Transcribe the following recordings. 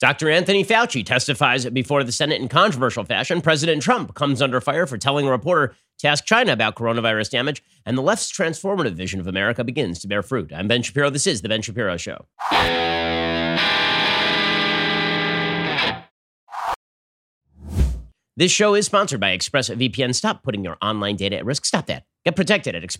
Dr. Anthony Fauci testifies before the Senate in controversial fashion. President Trump comes under fire for telling a reporter to ask China about coronavirus damage. And the left's transformative vision of America begins to bear fruit. I'm Ben Shapiro. This is The Ben Shapiro Show. This show is sponsored by ExpressVPN. Stop putting your online data at risk. Stop that. Get protected at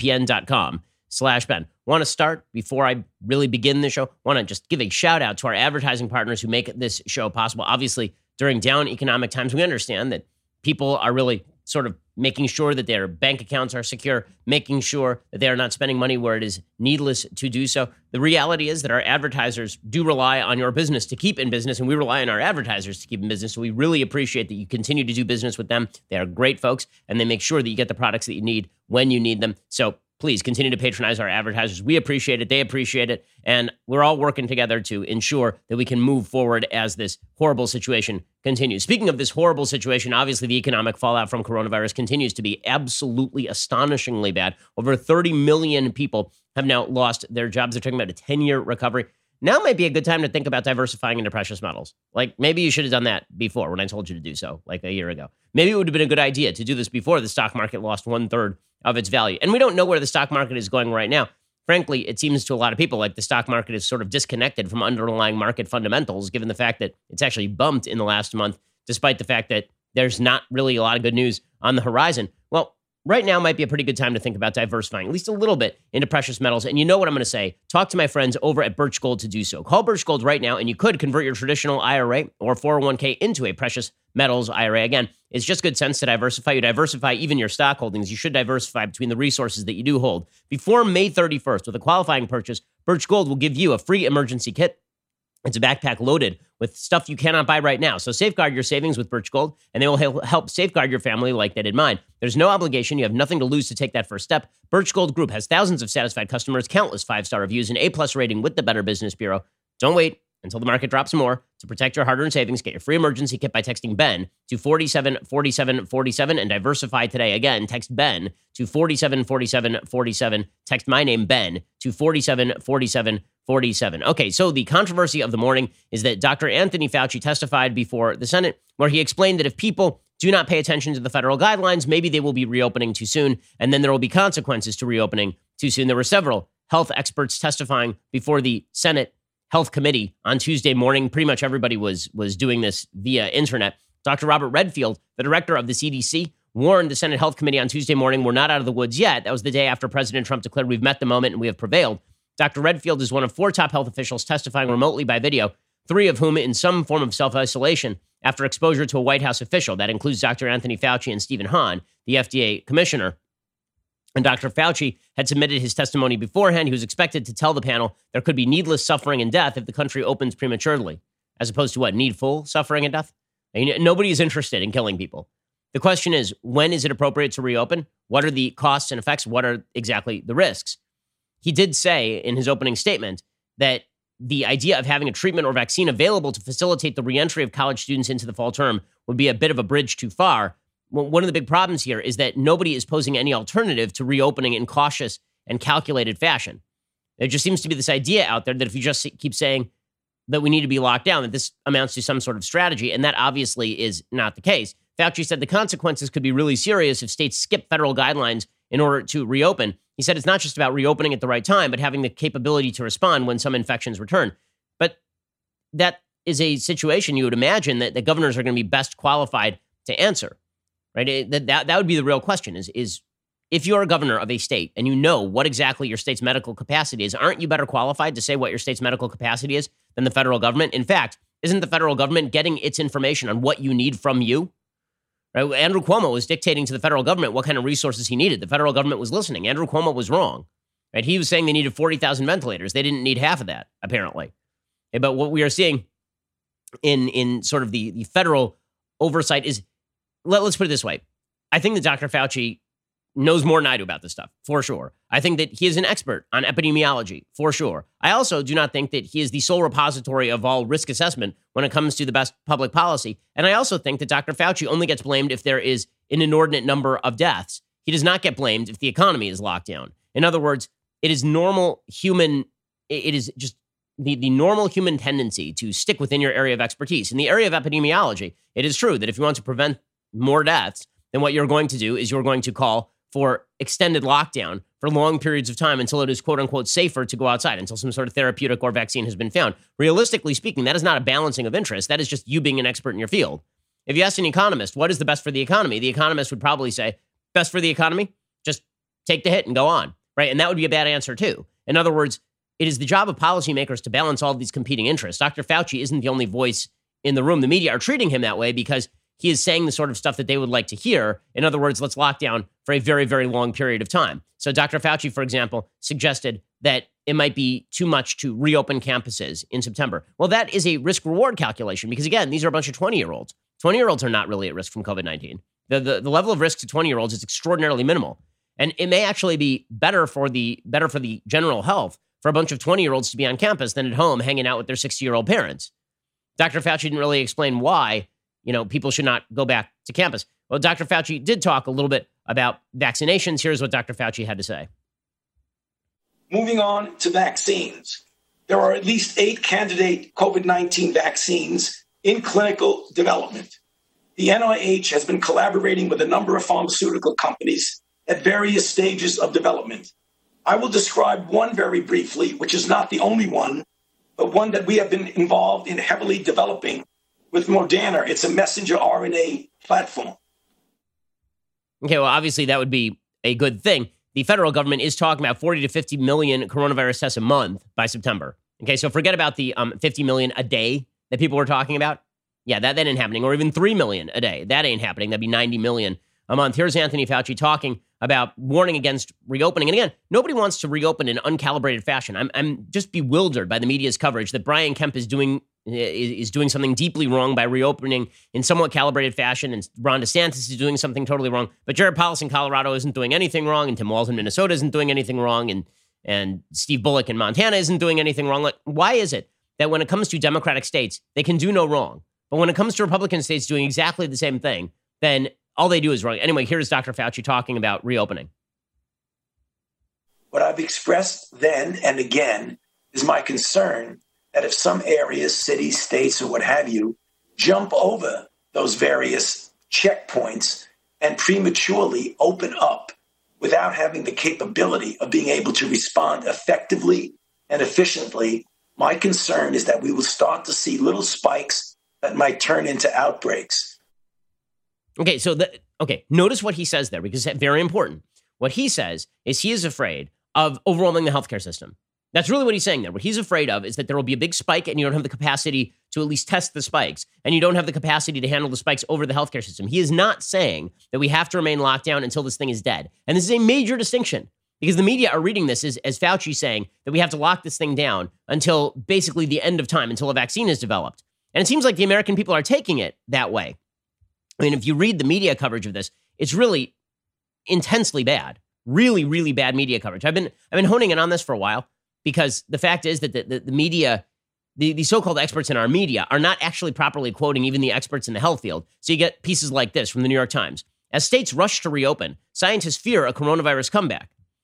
expressvpn.com/Ben. Want to start before I really begin the show? Want to just give a shout out to our advertising partners who make this show possible. Obviously, during down economic times, we understand that people are really sort of making sure that their bank accounts are secure, making sure that they are not spending money where it is needless to do so. The reality is that our advertisers do rely on your business to keep in business, and we rely on our advertisers to keep in business. So we really appreciate that you continue to do business with them. They are great folks, and they make sure that you get the products that you need when you need them. So please continue to patronize our advertisers. We appreciate it. They appreciate it. And we're all working together to ensure that we can move forward as this horrible situation continues. Speaking of this horrible situation, obviously the economic fallout from coronavirus continues to be absolutely astonishingly bad. Over 30 million people have now lost their jobs. They're talking about a 10-year recovery. Now might be a good time to think about diversifying into precious metals. Like maybe you should have done that before when I told you to do so, like a year ago. Maybe it would have been a good idea to do this before the stock market lost 1/3 of its value. And we don't know where the stock market is going right now. Frankly, it seems to a lot of people like the stock market is sort of disconnected from underlying market fundamentals, given the fact that it's actually bumped in the last month, despite the fact that there's not really a lot of good news on the horizon. Well, right now might be a pretty good time to think about diversifying, at least a little bit, into precious metals. And you know what I'm going to say. Talk to my friends over at Birch Gold to do so. Call Birch Gold right now, and you could convert your traditional IRA or 401k into a precious metals IRA. Again, it's just good sense to diversify. You diversify even your stock holdings. You should diversify between the resources that you do hold. Before May 31st, with a qualifying purchase, Birch Gold will give you a free emergency kit. It's a backpack loaded with stuff you cannot buy right now. So safeguard your savings with Birch Gold, and they will help safeguard your family like they did mine. There's no obligation. You have nothing to lose to take that first step. Birch Gold Group has thousands of satisfied customers, countless 5-star reviews, and A+ rating with the Better Business Bureau. Don't wait until the market drops more. To protect your hard-earned savings, get your free emergency kit by texting BEN to 474747 and diversify today. Again, text BEN to 474747. Text my name, BEN, to 474747. Okay, so the controversy of the morning is that Dr. Anthony Fauci testified before the Senate, where he explained that if people do not pay attention to the federal guidelines, maybe they will be reopening too soon, and then there will be consequences to reopening too soon. There were several health experts testifying before the Senate Health Committee on Tuesday morning. Pretty much everybody was doing this via internet. Dr. Robert Redfield, the director of the CDC, warned the Senate Health Committee on Tuesday morning, we're not out of the woods yet. That was the day after President Trump declared we've met the moment and we have prevailed. Dr. Redfield is one of 4 top health officials testifying remotely by video, 3 of whom in some form of self-isolation after exposure to a White House official. That includes Dr. Anthony Fauci and Stephen Hahn, the FDA commissioner. And Dr. Fauci had submitted his testimony beforehand. He was expected to tell the panel there could be needless suffering and death if the country opens prematurely, as opposed to what, needful suffering and death? I mean, nobody is interested in killing people. The question is, when is it appropriate to reopen? What are the costs and effects? What are exactly the risks? He did say in his opening statement that the idea of having a treatment or vaccine available to facilitate the reentry of college students into the fall term would be a bit of a bridge too far. Well, one of the big problems here is that nobody is posing any alternative to reopening in cautious and calculated fashion. There just seems to be this idea out there that if you just keep saying that we need to be locked down, that this amounts to some sort of strategy, and that obviously is not the case. Fauci said the consequences could be really serious if states skip federal guidelines in order to reopen. He said it's not just about reopening at the right time, but having the capability to respond when some infections return. But that is a situation you would imagine that the governors are going to be best qualified to answer. Right? That would be the real question is if you're a governor of a state and you know what exactly your state's medical capacity is, aren't you better qualified to say what your state's medical capacity is than the federal government? In fact, isn't the federal government getting its information on what you need from you? Right? Andrew Cuomo was dictating to the federal government what kind of resources he needed. The federal government was listening. Andrew Cuomo was wrong. Right? He was saying they needed 40,000 ventilators. They didn't need half of that, apparently. But what we are seeing in sort of the federal oversight is, let's put it this way. I think that Dr. Fauci knows more than I do about this stuff, for sure. I think that he is an expert on epidemiology, for sure. I also do not think that he is the sole repository of all risk assessment when it comes to the best public policy. And I also think that Dr. Fauci only gets blamed if there is an inordinate number of deaths. He does not get blamed if the economy is locked down. In other words, it is normal human, it is just the normal human tendency to stick within your area of expertise. In the area of epidemiology, it is true that if you want to prevent more deaths, then what you're going to do is you're going to call for extended lockdown for long periods of time until it is quote unquote safer to go outside, until some sort of therapeutic or vaccine has been found. Realistically speaking, that is not a balancing of interests. That is just you being an expert in your field. If you ask an economist, what is the best for the economy? The economist would probably say, best for the economy? Just take the hit and go on, right? And that would be a bad answer too. In other words, it is the job of policymakers to balance all of these competing interests. Dr. Fauci isn't the only voice in the room. The media are treating him that way because he is saying the sort of stuff that they would like to hear. In other words, let's lock down for a very, very long period of time. So Dr. Fauci, for example, suggested that it might be too much to reopen campuses in September. Well, that is a risk-reward calculation because, again, these are a bunch of 20-year-olds. 20-year-olds are not really at risk from COVID-19. The level of risk to 20-year-olds is extraordinarily minimal. And it may actually be better for the general health for a bunch of 20-year-olds to be on campus than at home hanging out with their 60-year-old parents. Dr. Fauci didn't really explain why, people should not go back to campus. Well, Dr. Fauci did talk a little bit about vaccinations. Here's what Dr. Fauci had to say. Moving on to vaccines. There are at least 8 candidate COVID-19 vaccines in clinical development. The NIH has been collaborating with a number of pharmaceutical companies at various stages of development. I will describe one very briefly, which is not the only one, but one that we have been involved in heavily developing with Moderna. It's a messenger RNA platform. Okay, well, obviously that would be a good thing. The federal government is talking about 40 to 50 million coronavirus tests a month by September. Okay, so forget about the 50 million a day that people were talking about. Yeah, that ain't happening. Or even 3 million a day. That ain't happening. That'd be 90 million a month. Here's Anthony Fauci talking about warning against reopening. And again, nobody wants to reopen in uncalibrated fashion. I'm just bewildered by the media's coverage that Brian Kemp is doing something deeply wrong by reopening in somewhat calibrated fashion, and Ron DeSantis is doing something totally wrong. But Jared Polis in Colorado isn't doing anything wrong, and Tim Walz in Minnesota isn't doing anything wrong, and Steve Bullock in Montana isn't doing anything wrong. Like, why is it that when it comes to Democratic states, they can do no wrong, but when it comes to Republican states doing exactly the same thing, then all they do is wrong? Anyway, here's Dr. Fauci talking about reopening. What I've expressed then and again is my concern that if some areas, cities, states, or what have you, jump over those various checkpoints and prematurely open up without having the capability of being able to respond effectively and efficiently, my concern is that we will start to see little spikes that might turn into outbreaks. Okay, so notice what he says there, because it's very important. What he says is he is afraid of overwhelming the healthcare system. That's really what he's saying there. What he's afraid of is that there will be a big spike and you don't have the capacity to at least test the spikes, and you don't have the capacity to handle the spikes over the healthcare system. He is not saying that we have to remain locked down until this thing is dead. And this is a major distinction, because the media are reading this as Fauci saying that we have to lock this thing down until basically the end of time, until a vaccine is developed. And it seems like the American people are taking it that way. I mean, if you read the media coverage of this, it's really intensely bad. Really, really bad media coverage. I've been honing in on this for a while, because the fact is that the media, the so-called experts in our media, are not actually properly quoting even the experts in the health field. So you get pieces like this from the New York Times. As states rush to reopen, scientists fear a coronavirus comeback.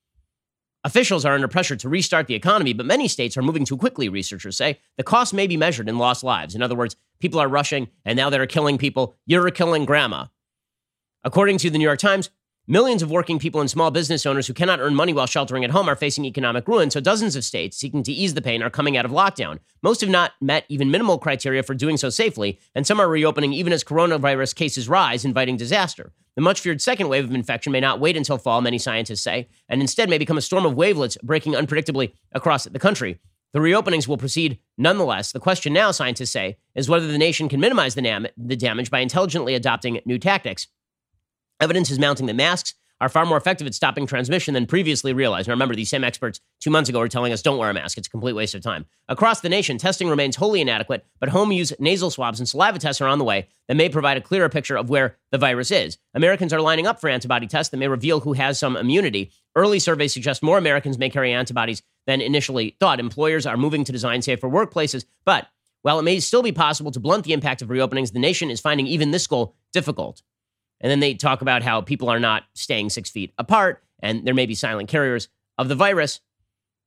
Officials are under pressure to restart the economy, but many states are moving too quickly, researchers say. The cost may be measured in lost lives. In other words, people are rushing, and now they're killing people. You're killing grandma. According to the New York Times, millions of working people and small business owners who cannot earn money while sheltering at home are facing economic ruin, so dozens of states seeking to ease the pain are coming out of lockdown. Most have not met even minimal criteria for doing so safely, and some are reopening even as coronavirus cases rise, inviting disaster. The much-feared second wave of infection may not wait until fall, many scientists say, and instead may become a storm of wavelets breaking unpredictably across the country. The reopenings will proceed nonetheless. The question now, scientists say, is whether the nation can minimize the damage by intelligently adopting new tactics. Evidence is mounting that masks are far more effective at stopping transmission than previously realized. Now remember, these same experts 2 months ago were telling us don't wear a mask. It's a complete waste of time. Across the nation, testing remains wholly inadequate, but home-use nasal swabs and saliva tests are on the way that may provide a clearer picture of where the virus is. Americans are lining up for antibody tests that may reveal who has some immunity. Early surveys suggest more Americans may carry antibodies than initially thought. Employers are moving to design safer workplaces, but while it may still be possible to blunt the impact of reopenings, the nation is finding even this goal difficult. And then they talk about how people are not staying 6 feet apart, and there may be silent carriers of the virus.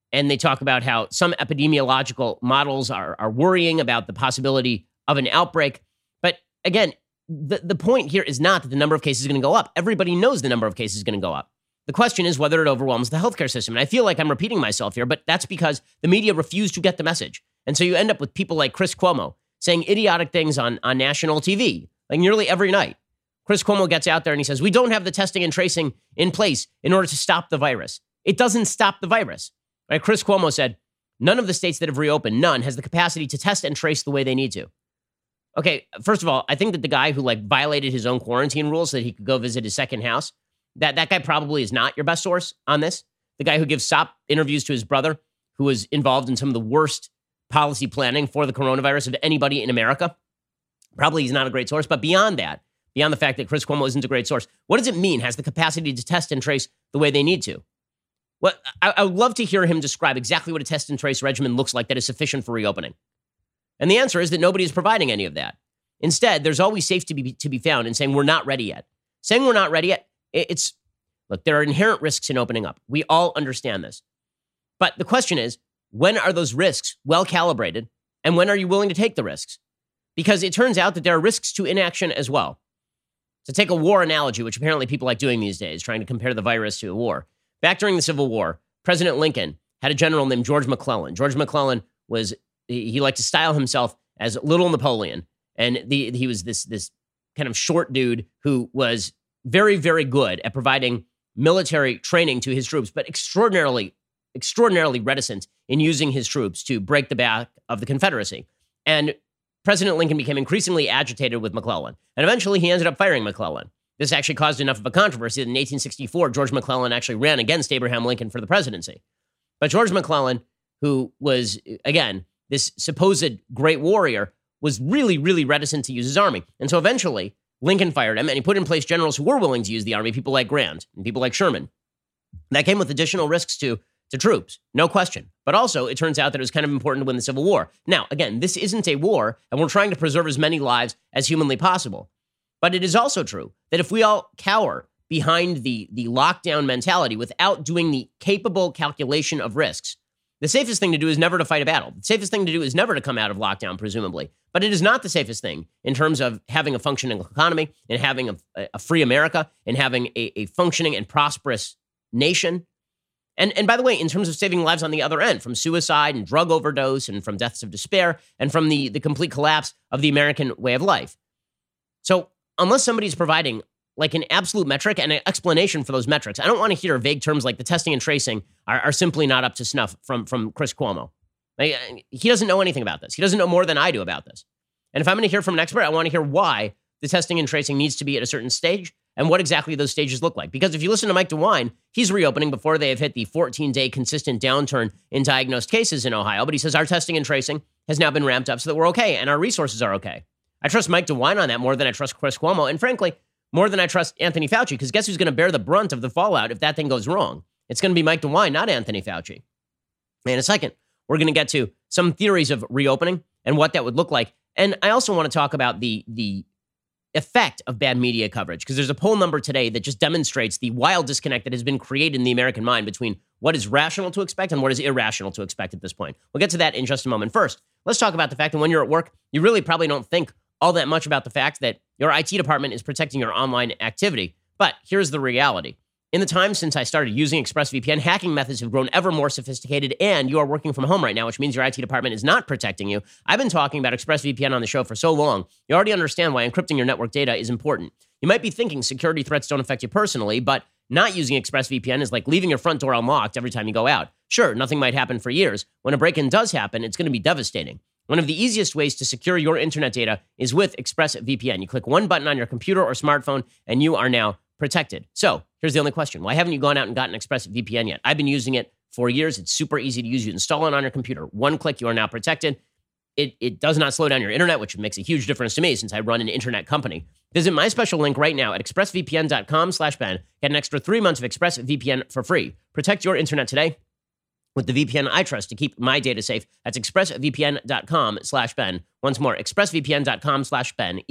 And they talk about how some epidemiological models are worrying about the possibility of an outbreak. But again, the point here is not that the number of cases is going to go up. Everybody knows the number of cases is going to go up. The question is whether it overwhelms the healthcare system. And I feel like I'm repeating myself here, but that's because the media refused to get the message. And so you end up with people like Chris Cuomo saying idiotic things on national TV, like nearly every night. Chris Cuomo gets out there and he says, we don't have the testing and tracing in place in order to stop the virus. It doesn't stop the virus. Right? Chris Cuomo said, none of the states that have reopened, none, has the capacity to test and trace the way they need to. Okay, first of all, I think that the guy who violated his own quarantine rules so that he could go visit his second house, that guy probably is not your best source on this. The guy who gives SOP interviews to his brother, who was involved in some of the worst policy planning for the coronavirus of anybody in America, probably he's not a great source. But beyond that, beyond the fact that Chris Cuomo isn't a great source, what does it mean has the capacity to test and trace the way they need to? Well, I would love to hear him describe exactly what a test and trace regimen looks like that is sufficient for reopening. And the answer is that nobody is providing any of that. Instead, there's always safety to be found in saying we're not ready yet. Saying we're not ready yet, look, there are inherent risks in opening up. We all understand this. But the question is, when are those risks well calibrated, and when are you willing to take the risks? Because it turns out that there are risks to inaction as well. To take a war analogy, which apparently people like doing these days, trying to compare the virus to a war. Back during the Civil War, President Lincoln had a general named George McClellan. George McClellan he liked to style himself as Little Napoleon. And he was this kind of short dude who was very, very good at providing military training to his troops, but extraordinarily reticent in using his troops to break the back of the Confederacy. And President Lincoln became increasingly agitated with McClellan. And eventually he ended up firing McClellan. This actually caused enough of a controversy that in 1864, George McClellan actually ran against Abraham Lincoln for the presidency. But George McClellan, who was, again, this supposed great warrior, was really, really reticent to use his army. And so eventually, Lincoln fired him, and he put in place generals who were willing to use the army, people like Grant and people like Sherman. That came with additional risks to troops, no question. But also, it turns out that it was kind of important to win the Civil War. Now, again, this isn't a war, and we're trying to preserve as many lives as humanly possible. But it is also true that if we all cower behind the lockdown mentality without doing the capable calculation of risks, the safest thing to do is never to fight a battle. The safest thing to do is never to come out of lockdown, presumably. But it is not the safest thing in terms of having a functioning economy and having a free America and having a functioning and prosperous nation. And by the way, in terms of saving lives on the other end, from suicide and drug overdose and from deaths of despair and from the complete collapse of the American way of life. So unless somebody's providing like an absolute metric and an explanation for those metrics, I don't want to hear vague terms like the testing and tracing are simply not up to snuff from Chris Cuomo. He doesn't know anything about this. He doesn't know more than I do about this. And if I'm going to hear from an expert, I want to hear why the testing and tracing needs to be at a certain stage and what exactly those stages look like. Because if you listen to Mike DeWine, he's reopening before they have hit the 14-day consistent downturn in diagnosed cases in Ohio. But he says our testing and tracing has now been ramped up so that we're okay and our resources are okay. I trust Mike DeWine on that more than I trust Chris Cuomo. And frankly, more than I trust Anthony Fauci, because guess who's going to bear the brunt of the fallout if that thing goes wrong? It's going to be Mike DeWine, not Anthony Fauci. In a second, we're going to get to some theories of reopening and what that would look like. And I also want to talk about the effect of bad media coverage, because there's a poll number today that just demonstrates the wild disconnect that has been created in the American mind between what is rational to expect and what is irrational to expect at this point. We'll get to that in just a moment. First, let's talk about the fact that when you're at work, you really probably don't think all that much about the fact that your IT department is protecting your online activity. But here's the reality. In the time since I started using ExpressVPN, hacking methods have grown ever more sophisticated, and you are working from home right now, which means your IT department is not protecting you. I've been talking about ExpressVPN on the show for so long, you already understand why encrypting your network data is important. You might be thinking security threats don't affect you personally, but not using ExpressVPN is like leaving your front door unlocked every time you go out. Sure, nothing might happen for years. When a break-in does happen, it's going to be devastating. One of the easiest ways to secure your internet data is with ExpressVPN. You click one button on your computer or smartphone, and you are now protected. So here's the only question. Why haven't you gone out and gotten ExpressVPN yet? I've been using it for years. It's super easy to use. You install it on your computer. One click, you are now protected. It does not slow down your internet, which makes a huge difference to me since I run an internet company. Visit my special link right now at expressvpn.com/Ben. Get an extra 3 months of ExpressVPN for free. Protect your internet today with the VPN I trust to keep my data safe. That's expressvpn.com/Ben. Once more, expressvpn.com/Ben,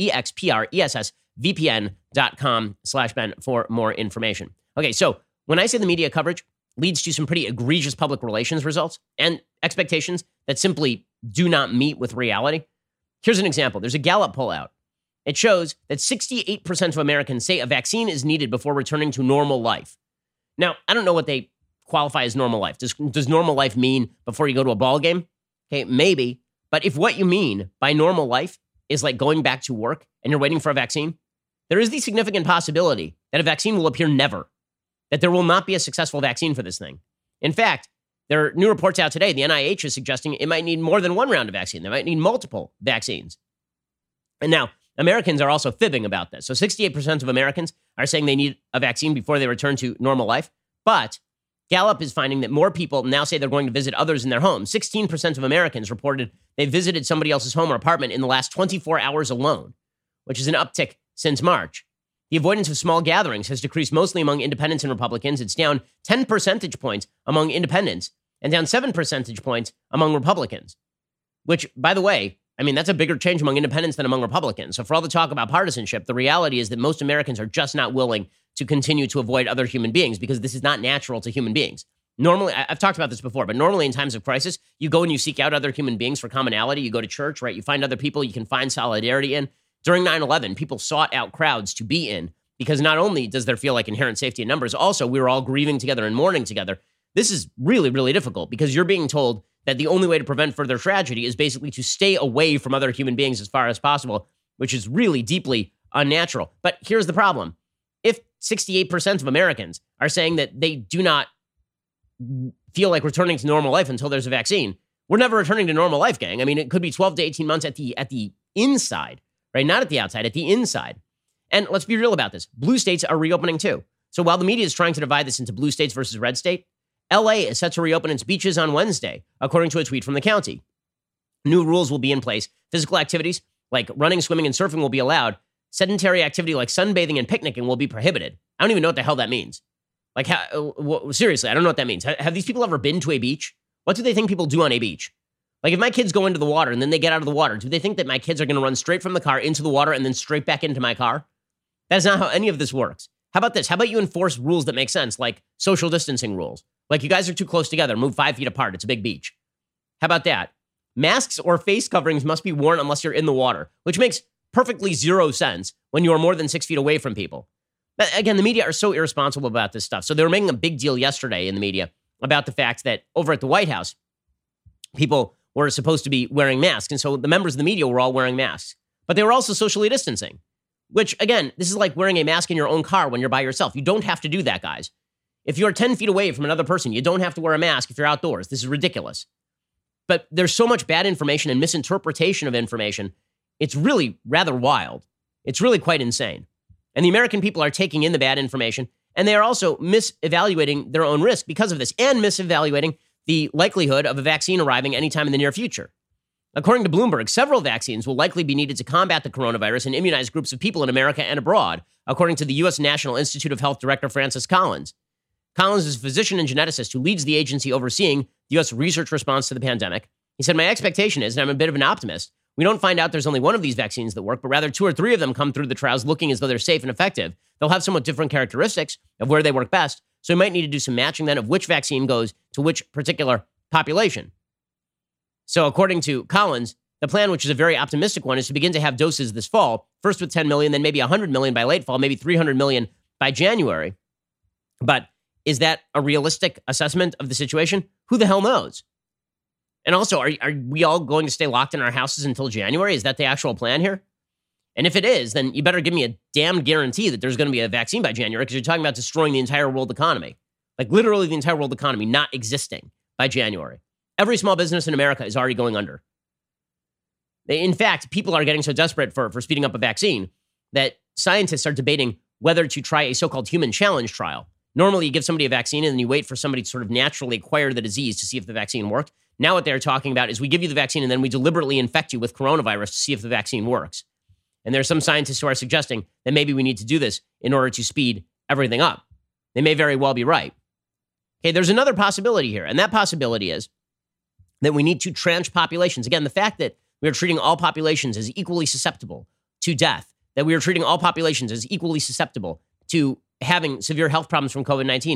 EXPRESSVPN.com/Ben for more information. Okay, so when I say the media coverage leads to some pretty egregious public relations results and expectations that simply do not meet with reality. Here's an example. There's a Gallup poll out. It shows that 68% of Americans say a vaccine is needed before returning to normal life. Now, I don't know what they qualify as normal life. Does normal life mean before you go to a ball game? Okay, maybe. But if what you mean by normal life is like going back to work and you're waiting for a vaccine, there is the significant possibility that a vaccine will appear never, that there will not be a successful vaccine for this thing. In fact, there are new reports out today. The NIH is suggesting it might need more than one round of vaccine. They might need multiple vaccines. And now, Americans are also fibbing about this. So 68% of Americans are saying they need a vaccine before they return to normal life. But Gallup is finding that more people now say they're going to visit others in their home. 16% of Americans reported they visited somebody else's home or apartment in the last 24 hours alone, which is an uptick since March. The avoidance of small gatherings has decreased mostly among independents and Republicans. It's down 10 percentage points among independents and down 7 percentage points among Republicans, which, by the way, I mean, that's a bigger change among independents than among Republicans. So for all the talk about partisanship, the reality is that most Americans are just not willing to continue to avoid other human beings because this is not natural to human beings. Normally, I've talked about this before, but normally in times of crisis, you go and you seek out other human beings for commonality. You go to church, right? You find other people you can find solidarity in. During 9/11, people sought out crowds to be in because not only does there feel like inherent safety in numbers, also we were all grieving together and mourning together. This is really, really difficult because you're being told that the only way to prevent further tragedy is basically to stay away from other human beings as far as possible, which is really deeply unnatural. But here's the problem. If 68% of Americans are saying that they do not feel like returning to normal life until there's a vaccine, we're never returning to normal life, gang. I mean, it could be 12 to 18 months at the inside, right? Not at the outside, at the inside. And let's be real about this. Blue states are reopening too. So while the media is trying to divide this into blue states versus red state, LA is set to reopen its beaches on Wednesday, according to a tweet from the county. New rules will be in place. Physical activities like running, swimming, and surfing will be allowed. Sedentary activity like sunbathing and picnicking will be prohibited. I don't even know what the hell that means. Like, seriously, I don't know what that means. Have these people ever been to a beach? What do they think people do on a beach? Like, if my kids go into the water and then they get out of the water, do they think that my kids are going to run straight from the car into the water and then straight back into my car? That's not how any of this works. How about this? How about you enforce rules that make sense, like social distancing rules? Like, you guys are too close together, move 5 feet apart. It's a big beach. How about that? Masks or face coverings must be worn unless you're in the water, which makes perfectly zero sense when you are more than 6 feet away from people. But again, the media are so irresponsible about this stuff. So they were making a big deal yesterday in the media about the fact that over at the White House, people were supposed to be wearing masks. And so the members of the media were all wearing masks. But they were also socially distancing, which, again, this is like wearing a mask in your own car when you're by yourself. You don't have to do that, guys. If you're 10 feet away from another person, you don't have to wear a mask if you're outdoors. This is ridiculous. But there's so much bad information and misinterpretation of information. It's really rather wild. It's really quite insane. And the American people are taking in the bad information, and they are also misevaluating their own risk because of this, and misevaluating the likelihood of a vaccine arriving anytime in the near future. According to Bloomberg, several vaccines will likely be needed to combat the coronavirus and immunize groups of people in America and abroad, according to the U.S. National Institute of Health Director Francis Collins. Collins is a physician and geneticist who leads the agency overseeing the U.S. research response to the pandemic. He said, "My expectation is, and I'm a bit of an optimist, we don't find out there's only one of these vaccines that work, but rather 2 or 3 of them come through the trials looking as though they're safe and effective. They'll have somewhat different characteristics of where they work best, so we might need to do some matching then of which vaccine goes to which particular population." So according to Collins, the plan, which is a very optimistic one, is to begin to have doses this fall, first with 10 million, then maybe 100 million by late fall, maybe 300 million by January. But is that a realistic assessment of the situation? Who the hell knows? And also, are we all going to stay locked in our houses until January? Is that the actual plan here? And if it is, then you better give me a damn guarantee that there's going to be a vaccine by January, because you're talking about destroying the entire world economy. Like literally the entire world economy not existing by January. Every small business in America is already going under. In fact, people are getting so desperate for speeding up a vaccine that scientists are debating whether to try a so-called human challenge trial. Normally, you give somebody a vaccine and then you wait for somebody to sort of naturally acquire the disease to see if the vaccine worked. Now what they're talking about is we give you the vaccine and then we deliberately infect you with coronavirus to see if the vaccine works. And there are some scientists who are suggesting that maybe we need to do this in order to speed everything up. They may very well be right. Okay, there's another possibility here, and that possibility is that we need to tranche populations. Again, the fact that we are treating all populations as equally susceptible to death, that we are treating all populations as equally susceptible to having severe health problems from COVID-19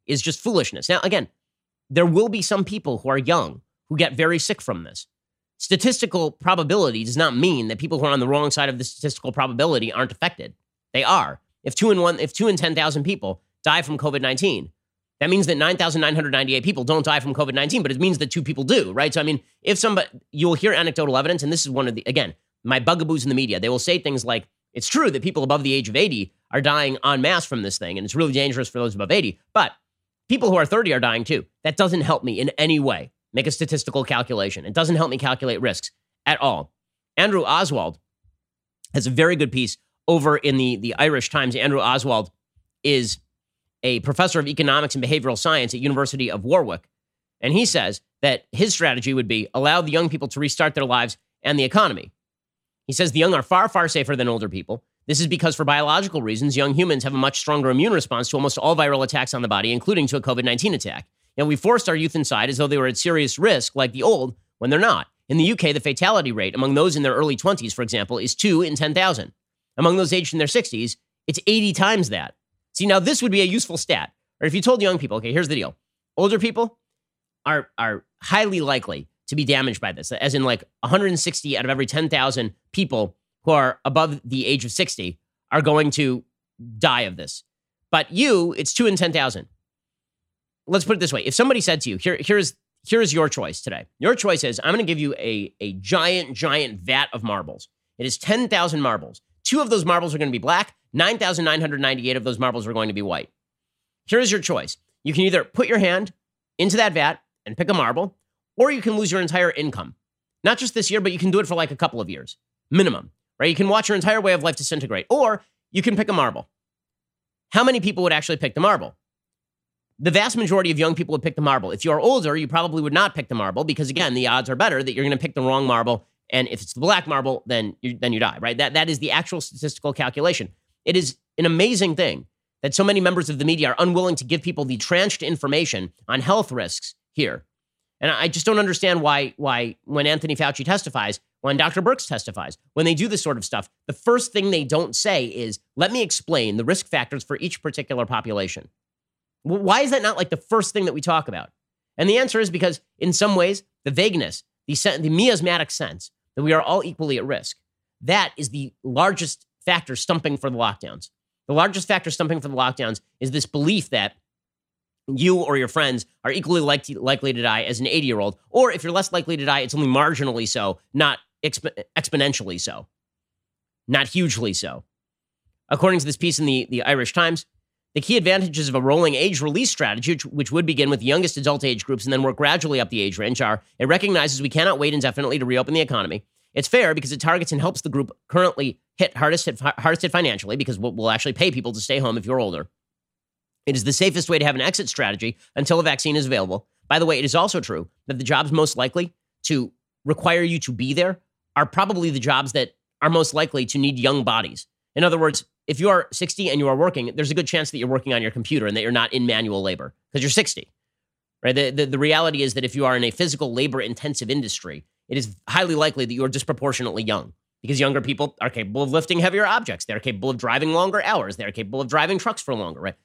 is just foolishness. Now, again, there will be some people who are young who get very sick from this. Statistical probability does not mean that people who are on the wrong side of the statistical probability aren't affected. They are. If 2 in 10,000 people die from COVID-19, that means that 9,998 people don't die from COVID-19, but it means that 2 people do, right? So, I mean, if somebody, you'll hear anecdotal evidence, and this is one of the, again, my bugaboos in the media. They will say things like, it's true that people above the age of 80 are dying en masse from this thing, and it's really dangerous for those above 80, but people who are 30 are dying too. That doesn't help me in any way make a statistical calculation. It doesn't help me calculate risks at all. Andrew Oswald has a very good piece over in the Irish Times. Andrew Oswald is a professor of economics and behavioral science at University of Warwick. And he says that his strategy would be allow the young people to restart their lives and the economy. He says the young are far, far safer than older people. This is because for biological reasons, young humans have a much stronger immune response to almost all viral attacks on the body, including to a COVID-19 attack. And we forced our youth inside as though they were at serious risk, like the old, when they're not. In the UK, the fatality rate among those in their early 20s, for example, is 2 in 10,000. Among those aged in their 60s, it's 80 times that. See, now this would be a useful stat. Or if you told young people, okay, here's the deal. Older people are highly likely to be damaged by this, as in like 160 out of every 10,000 people who are above the age of 60 are going to die of this. But you, it's 2 in 10,000. Let's put it this way. If somebody said to you, here's your choice today. Your choice is, I'm going to give you a giant, giant vat of marbles. It is 10,000 marbles. 2 of those marbles are going to be black. 9,998 of those marbles are going to be white. Here's your choice. You can either put your hand into that vat and pick a marble, or you can lose your entire income. Not just this year, but you can do it for like a couple of years, minimum, right? You can watch your entire way of life disintegrate, or you can pick a marble. How many people would actually pick the marble? The vast majority of young people would pick the marble. If you're older, you probably would not pick the marble because, again, the odds are better that you're going to pick the wrong marble. And if it's the black marble, then you die, right? That is the actual statistical calculation. It is an amazing thing that so many members of the media are unwilling to give people the tranched information on health risks here. And I just don't understand why when Anthony Fauci testifies, when Dr. Birx testifies, when they do this sort of stuff, the first thing they don't say is, let me explain the risk factors for each particular population. Why is that not like the first thing that we talk about? And the answer is because in some ways, the vagueness, the miasmatic sense that we are all equally at risk, that is the largest factor stumping for the lockdowns. The largest factor stumping for the lockdowns is this belief that you or your friends are equally likely to die as an 80-year-old, or if you're less likely to die, it's only marginally so, not exponentially so, not hugely so. According to this piece in the Irish Times, the key advantages of a rolling age release strategy, which would begin with the youngest adult age groups and then work gradually up the age range, are it recognizes we cannot wait indefinitely to reopen the economy. It's fair because it targets and helps the group currently hardest hit financially, because we'll actually pay people to stay home if you're older. It is the safest way to have an exit strategy until a vaccine is available. By the way, it is also true that the jobs most likely to require you to be there are probably the jobs that are most likely to need young bodies. In other words, if you are 60 and you are working, there's a good chance that you're working on your computer and that you're not in manual labor because you're 60, right? The reality is that if you are in a physical labor-intensive industry, it is highly likely that you are disproportionately young because younger people are capable of lifting heavier objects. They're capable of driving longer hours. They're capable of driving trucks for longer, right?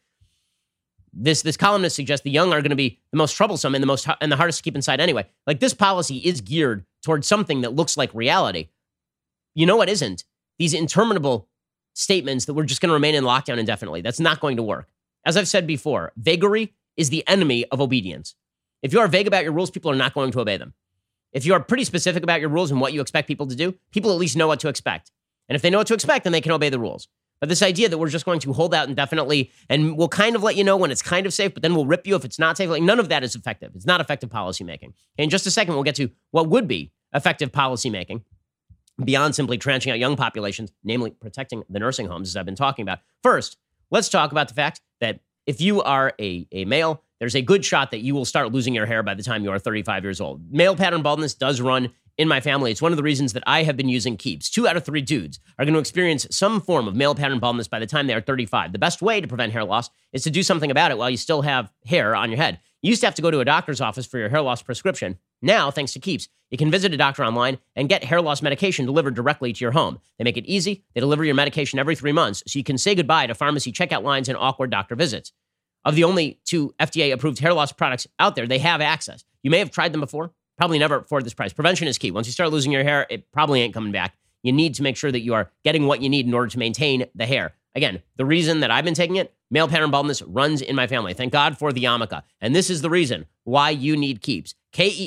This columnist suggests the young are going to be the most troublesome and the hardest to keep inside anyway. Like, this policy is geared towards something that looks like reality. You know what isn't? These interminable statements that we're just going to remain in lockdown indefinitely. That's not going to work. As I've said before, vagary is the enemy of obedience. If you are vague about your rules, people are not going to obey them. If you are pretty specific about your rules and what you expect people to do, people at least know what to expect. And if they know what to expect, then they can obey the rules. But this idea that we're just going to hold out indefinitely and we'll kind of let you know when it's kind of safe, but then we'll rip you if it's not safe, like, none of that is effective. It's not effective policymaking. In just a second, we'll get to what would be effective policymaking beyond simply tranching out young populations, namely protecting the nursing homes, as I've been talking about. First, let's talk about the fact that if you are a male, there's a good shot that you will start losing your hair by the time you are 35 years old. Male pattern baldness does run in my family. It's one of the reasons that I have been using Keeps. 2 out of 3 dudes are going to experience some form of male pattern baldness by the time they are 35. The best way to prevent hair loss is to do something about it while you still have hair on your head. You used to have to go to a doctor's office for your hair loss prescription. Now, thanks to Keeps, you can visit a doctor online and get hair loss medication delivered directly to your home. They make it easy. They deliver your medication every 3 months, so you can say goodbye to pharmacy checkout lines and awkward doctor visits. of the only 2 FDA-approved hair loss products out there. They have access. You may have tried them before. Probably never for this price. Prevention is key. Once you start losing your hair, it probably ain't coming back. You need to make sure that you are getting what you need in order to maintain the hair. Again, the reason that I've been taking it, male pattern baldness runs in my family. Thank God for the yarmulke. And this is the reason why you need Keeps.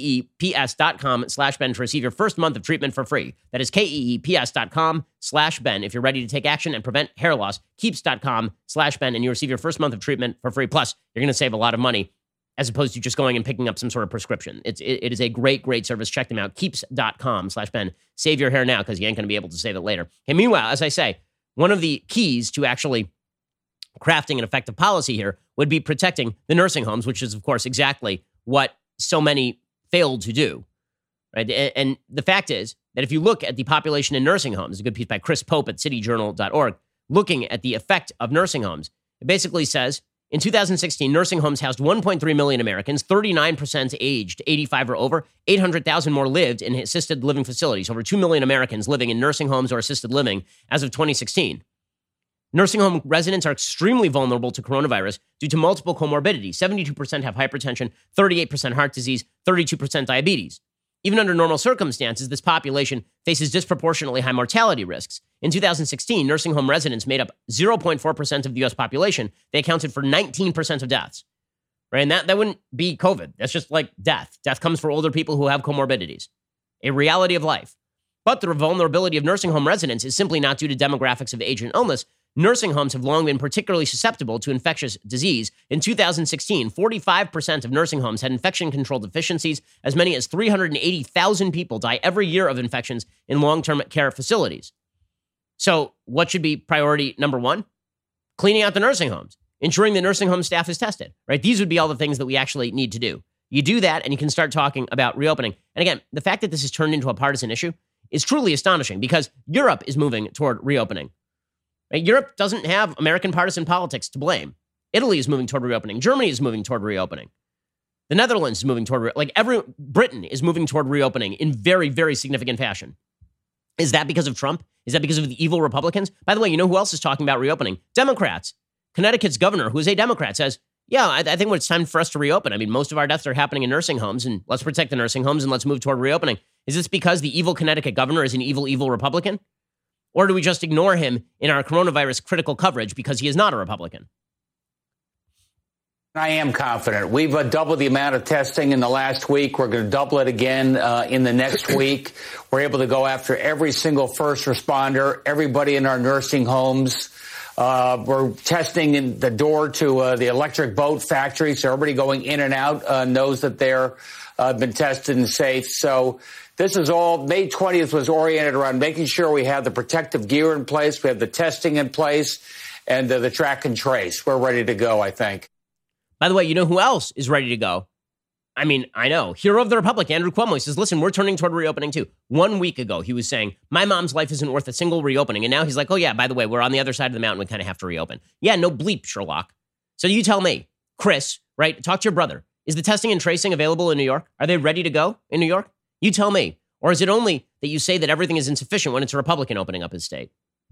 KEEPS.com/Ben to receive your first month of treatment for free. That is KEEPS.com/Ben. If you're ready to take action and prevent hair loss, Keeps.com/Ben, and you receive your first month of treatment for free. Plus, you're going to save a lot of money as opposed to just going and picking up some sort of prescription. It is a great, great service. Check them out. Keeps.com/Ben. Save your hair now because you ain't going to be able to save it later. And meanwhile, as I say, one of the keys to actually crafting an effective policy here would be protecting the nursing homes, which is, of course, exactly what so many failed to do. Right? And the fact is that if you look at the population in nursing homes, a good piece by Chris Pope at cityjournal.org, looking at the effect of nursing homes, it basically says, in 2016, nursing homes housed 1.3 million Americans, 39% aged 85 or over, 800,000 more lived in assisted living facilities, over 2 million Americans living in nursing homes or assisted living as of 2016. Nursing home residents are extremely vulnerable to coronavirus due to multiple comorbidities. 72% have hypertension, 38% heart disease, 32% diabetes. Even under normal circumstances, this population faces disproportionately high mortality risks. In 2016, nursing home residents made up 0.4% of the U.S. population. They accounted for 19% of deaths. Right? And that wouldn't be COVID. That's just like death. Death comes for older people who have comorbidities. A reality of life. But the vulnerability of nursing home residents is simply not due to demographics of age and illness. Nursing homes have long been particularly susceptible to infectious disease. In 2016, 45% of nursing homes had infection control deficiencies. As many as 380,000 people die every year of infections in long-term care facilities. So what should be priority number 1? Cleaning out the nursing homes, ensuring the nursing home staff is tested, right? These would be all the things that we actually need to do. You do that and you can start talking about reopening. And again, the fact that this has turned into a partisan issue is truly astonishing because Europe is moving toward reopening. Right? Europe doesn't have American partisan politics to blame. Italy is moving toward reopening. Germany is moving toward reopening. The Netherlands is moving toward, Britain is moving toward reopening in very, very significant fashion. Is that because of Trump? Is that because of the evil Republicans? By the way, you know who else is talking about reopening? Democrats. Connecticut's governor, who is a Democrat, says, yeah, I think it's time for us to reopen. I mean, most of our deaths are happening in nursing homes, and let's protect the nursing homes and let's move toward reopening. Is this because the evil Connecticut governor is an evil, evil Republican? Or do we just ignore him in our coronavirus critical coverage because he is not a Republican? I am confident. We've doubled the amount of testing in the last week. We're going to double it again in the next week. We're able to go after every single first responder, everybody in our nursing homes. We're testing in the door to the electric boat factory, so everybody going in and out knows that they're been tested and safe. So this is all, May 20th was oriented around making sure we have the protective gear in place, we have the testing in place, and the track and trace. We're ready to go, I think. By the way, you know who else is ready to go? I mean, I know. Hero of the Republic, Andrew Cuomo, he says, listen, we're turning toward reopening too. 1 week ago, he was saying, my mom's life isn't worth a single reopening. And now he's like, oh yeah, by the way, we're on the other side of the mountain. We kind of have to reopen. Yeah, no bleep, Sherlock. So you tell me, Chris, right? Talk to your brother. Is the testing and tracing available in New York? Are they ready to go in New York? You tell me. Or is it only that you say that everything is insufficient when it's a Republican opening up his state?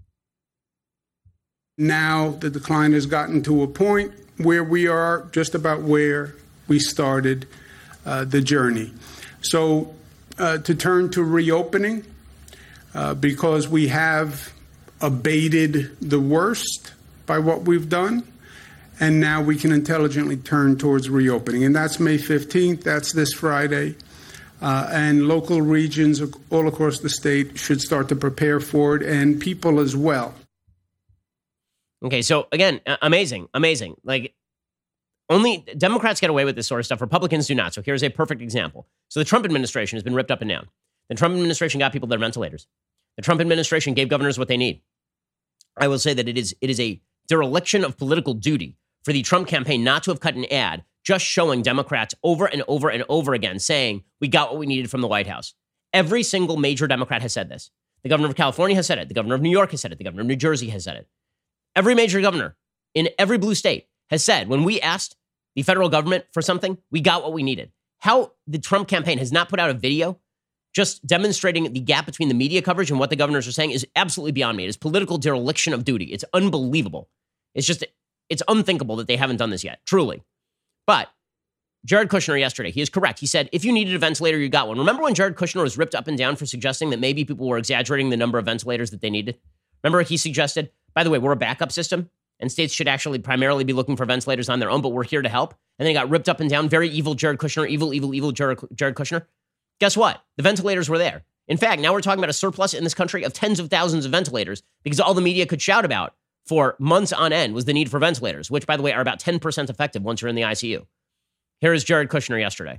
Now the decline has gotten to a point where we are just about where we started the journey. So to turn to reopening, because we have abated the worst by what we've done, and now we can intelligently turn towards reopening. And that's May 15th. That's this Friday. And local regions all across the state should start to prepare for it, and people as well. Okay, so again, amazing. Like, only Democrats get away with this sort of stuff. Republicans do not. So here's a perfect example. So the Trump administration has been ripped up and down. The Trump administration got people that are ventilators. The Trump administration gave governors what they need. I will say that it is a dereliction of political duty for the Trump campaign not to have cut an ad just showing Democrats over and over and over again saying, we got what we needed from the White House. Every single major Democrat has said this. The governor of California has said it. The governor of New York has said it. The governor of New Jersey has said it. Every major governor in every blue state has said, when we asked the federal government for something, we got what we needed. How the Trump campaign has not put out a video just demonstrating the gap between the media coverage and what the governors are saying is absolutely beyond me. It is political dereliction of duty. It's unbelievable. It's just It's unthinkable that they haven't done this yet, truly. But Jared Kushner yesterday, he is correct. He said, if you needed a ventilator, you got one. Remember when Jared Kushner was ripped up and down for suggesting that maybe people were exaggerating the number of ventilators that they needed? Remember he suggested, by the way, we're a backup system and states should actually primarily be looking for ventilators on their own, but we're here to help. And then he got ripped up and down. Very evil Jared Kushner, evil Jared Kushner. Guess what? The ventilators were there. In fact, now we're talking about a surplus in this country of tens of thousands of ventilators because all the media could shout about for months on end was the need for ventilators, which, by the way, are about 10% effective once you're in the ICU. Here is Jared Kushner yesterday.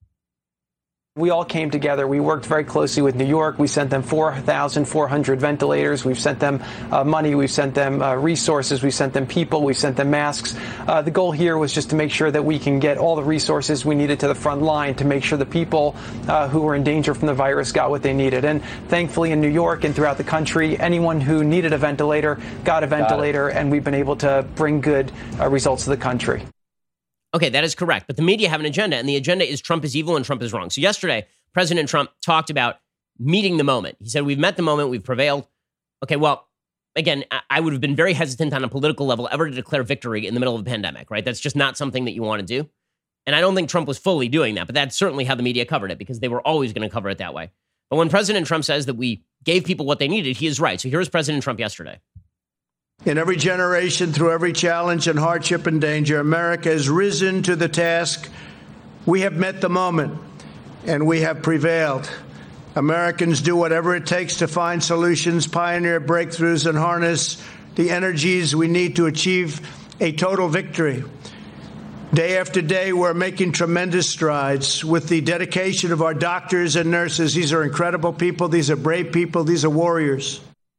We all came together. We worked very closely with New York. We sent them 4,400 ventilators. We've sent them money. We've sent them resources. We've sent them people. We've sent them masks. The goal here was just to make sure that we can get all the resources we needed to the front line to make sure the people who were in danger from the virus got what they needed. And thankfully in New York and throughout the country, anyone who needed a ventilator got a ventilator, and we've been able to bring good results to the country. Okay, that is correct. But the media have an agenda, and the agenda is Trump is evil and Trump is wrong. So yesterday, President Trump talked about meeting the moment. He said, we've met the moment, we've prevailed. Okay, well, again, I would have been very hesitant on a political level ever to declare victory in the middle of a pandemic, right? That's just not something that you want to do. And I don't think Trump was fully doing that, but that's certainly how the media covered it because they were always going to cover it that way. But when President Trump says that we gave people what they needed, he is right. So here's President Trump yesterday. In every generation, through every challenge and hardship and danger, America has risen to the task. We have met the moment, and we have prevailed. Americans do whatever it takes to find solutions, pioneer breakthroughs, and harness the energies we need to achieve a total victory. Day after day, we're making tremendous strides with the dedication of our doctors and nurses. These are incredible people. These are brave people. These are warriors.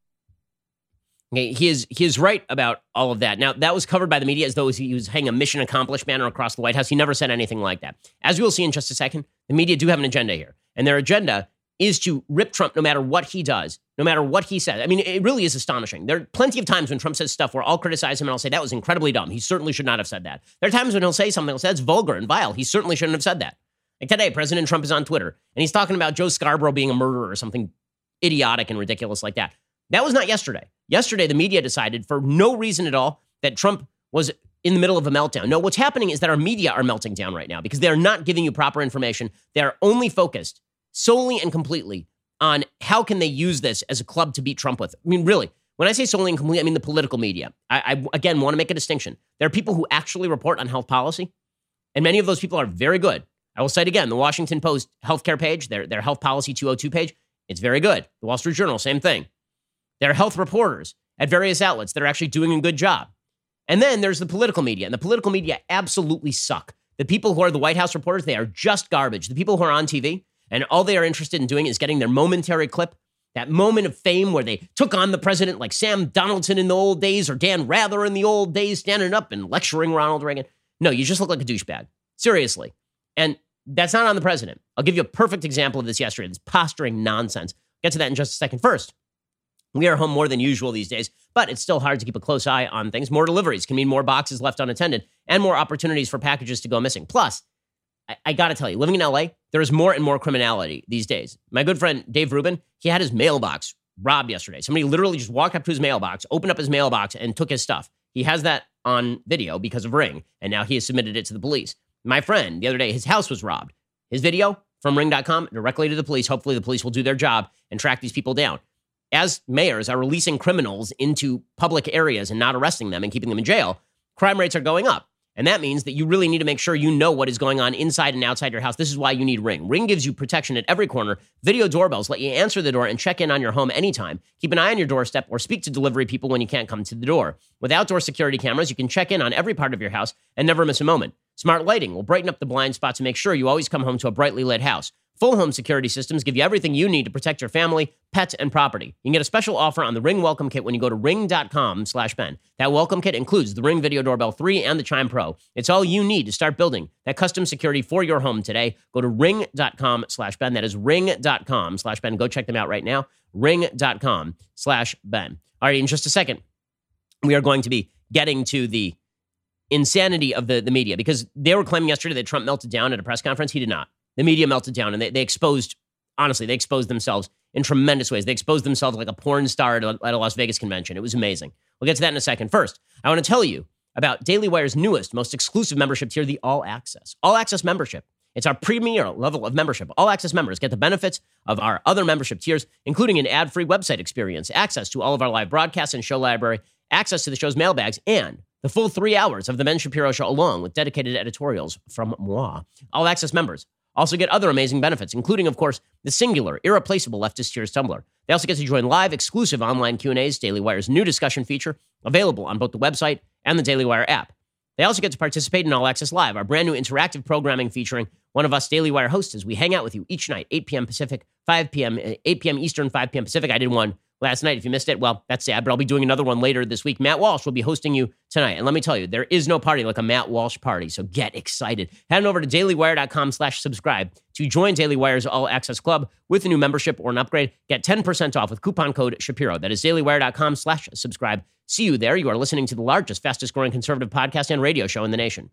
Okay, he is right about all of that. Now, that was covered by the media as though he was hanging a mission accomplished banner across the White House. He never said anything like that. As we will see in just a second, the media do have an agenda here. And their agenda is to rip Trump no matter what he does, no matter what he says. I mean, it really is astonishing. There are plenty of times when Trump says stuff where I'll criticize him and I'll say, that was incredibly dumb. He certainly should not have said that. There are times when he'll say something that's that's vulgar and vile. He certainly shouldn't have said that. Like today, President Trump is on Twitter and he's talking about Joe Scarborough being a murderer or something idiotic and ridiculous like that. That was not yesterday. Yesterday, the media decided for no reason at all that Trump was in the middle of a meltdown. No, what's happening is that our media are melting down right now because they are not giving you proper information. They are only focused solely and completely on how can they use this as a club to beat Trump with. I mean, really, when I say solely and completely, I mean the political media. I again, want to make a distinction. There are people who actually report on health policy, and many of those people are very good. I will cite again, the Washington Post healthcare page, their health policy 202 page, it's very good. The Wall Street Journal, same thing. There are health reporters at various outlets that are actually doing a good job. And then there's the political media, and the political media absolutely suck. The people who are the White House reporters, they are just garbage. The people who are on TV, and all they are interested in doing is getting their momentary clip, that moment of fame where they took on the president like Sam Donaldson in the old days or Dan Rather in the old days, standing up and lecturing Ronald Reagan. No, you just look like a douchebag. Seriously. And that's not on the president. I'll give you a perfect example of this yesterday, this posturing nonsense. Get to that in just a second. First, we are home more than usual these days, but it's still hard to keep a close eye on things. More deliveries can mean more boxes left unattended and more opportunities for packages to go missing. Plus, I got to tell you, living in LA, there is more and more criminality these days. My good friend Dave Rubin, he had his mailbox robbed yesterday. Somebody literally just walked up to his mailbox, opened up his mailbox, and took his stuff. He has that on video because of Ring, and now he has submitted it to the police. My friend, the other day, his house was robbed. His video from Ring.com directly to the police. Hopefully the police will do their job and track these people down. As mayors are releasing criminals into public areas and not arresting them and keeping them in jail, crime rates are going up. And that means that you really need to make sure you know what is going on inside and outside your house. This is why you need Ring. Ring gives you protection at every corner. Video doorbells let you answer the door and check in on your home anytime. Keep an eye on your doorstep or speak to delivery people when you can't come to the door. With outdoor security cameras, you can check in on every part of your house and never miss a moment. Smart lighting will brighten up the blind spot to make sure you always come home to a brightly lit house. Full home security systems give you everything you need to protect your family, pets, and property. You can get a special offer on the Ring Welcome Kit when you go to ring.com/Ben. That welcome kit includes the Ring Video Doorbell 3 and the Chime Pro. It's all you need to start building that custom security for your home today. Go to ring.com/Ben. That is ring.com/Ben. Go check them out right now. Ring.com/Ben. All right, in just a second, we are going to be getting to the insanity of the media because they were claiming yesterday that Trump melted down at a press conference. He did not. The media melted down and they exposed, honestly, they exposed themselves in tremendous ways. They exposed themselves like a porn star at a Las Vegas convention. It was amazing. We'll get to that in a second. First, I want to tell you about Daily Wire's newest, most exclusive membership tier, the All Access. All Access membership. It's our premier level of membership. All Access members get the benefits of our other membership tiers, including an ad-free website experience, access to all of our live broadcasts and show library, access to the show's mailbags, and the full 3 hours of The Ben Shapiro Show, along with dedicated editorials from moi. All Access members also get other amazing benefits, including, of course, the singular, irreplaceable Leftist Tears Tumblr. They also get to join live, exclusive online Q&As, Daily Wire's new discussion feature, available on both the website and the Daily Wire app. They also get to participate in All Access Live, our brand new interactive programming featuring one of us Daily Wire hosts as we hang out with you each night, 8 p.m. Pacific, 8 p.m. Eastern, 5 p.m. Pacific. I did one last night. If you missed it, well, that's sad, but I'll be doing another one later this week. Matt Walsh will be hosting you tonight. And let me tell you, there is no party like a Matt Walsh party, so get excited. Head on over to dailywire.com/subscribe to join Daily Wire's All Access Club with a new membership or an upgrade. Get 10% off with coupon code Shapiro. That is dailywire.com/subscribe. See you there. You are listening to the largest, fastest growing conservative podcast and radio show in the nation.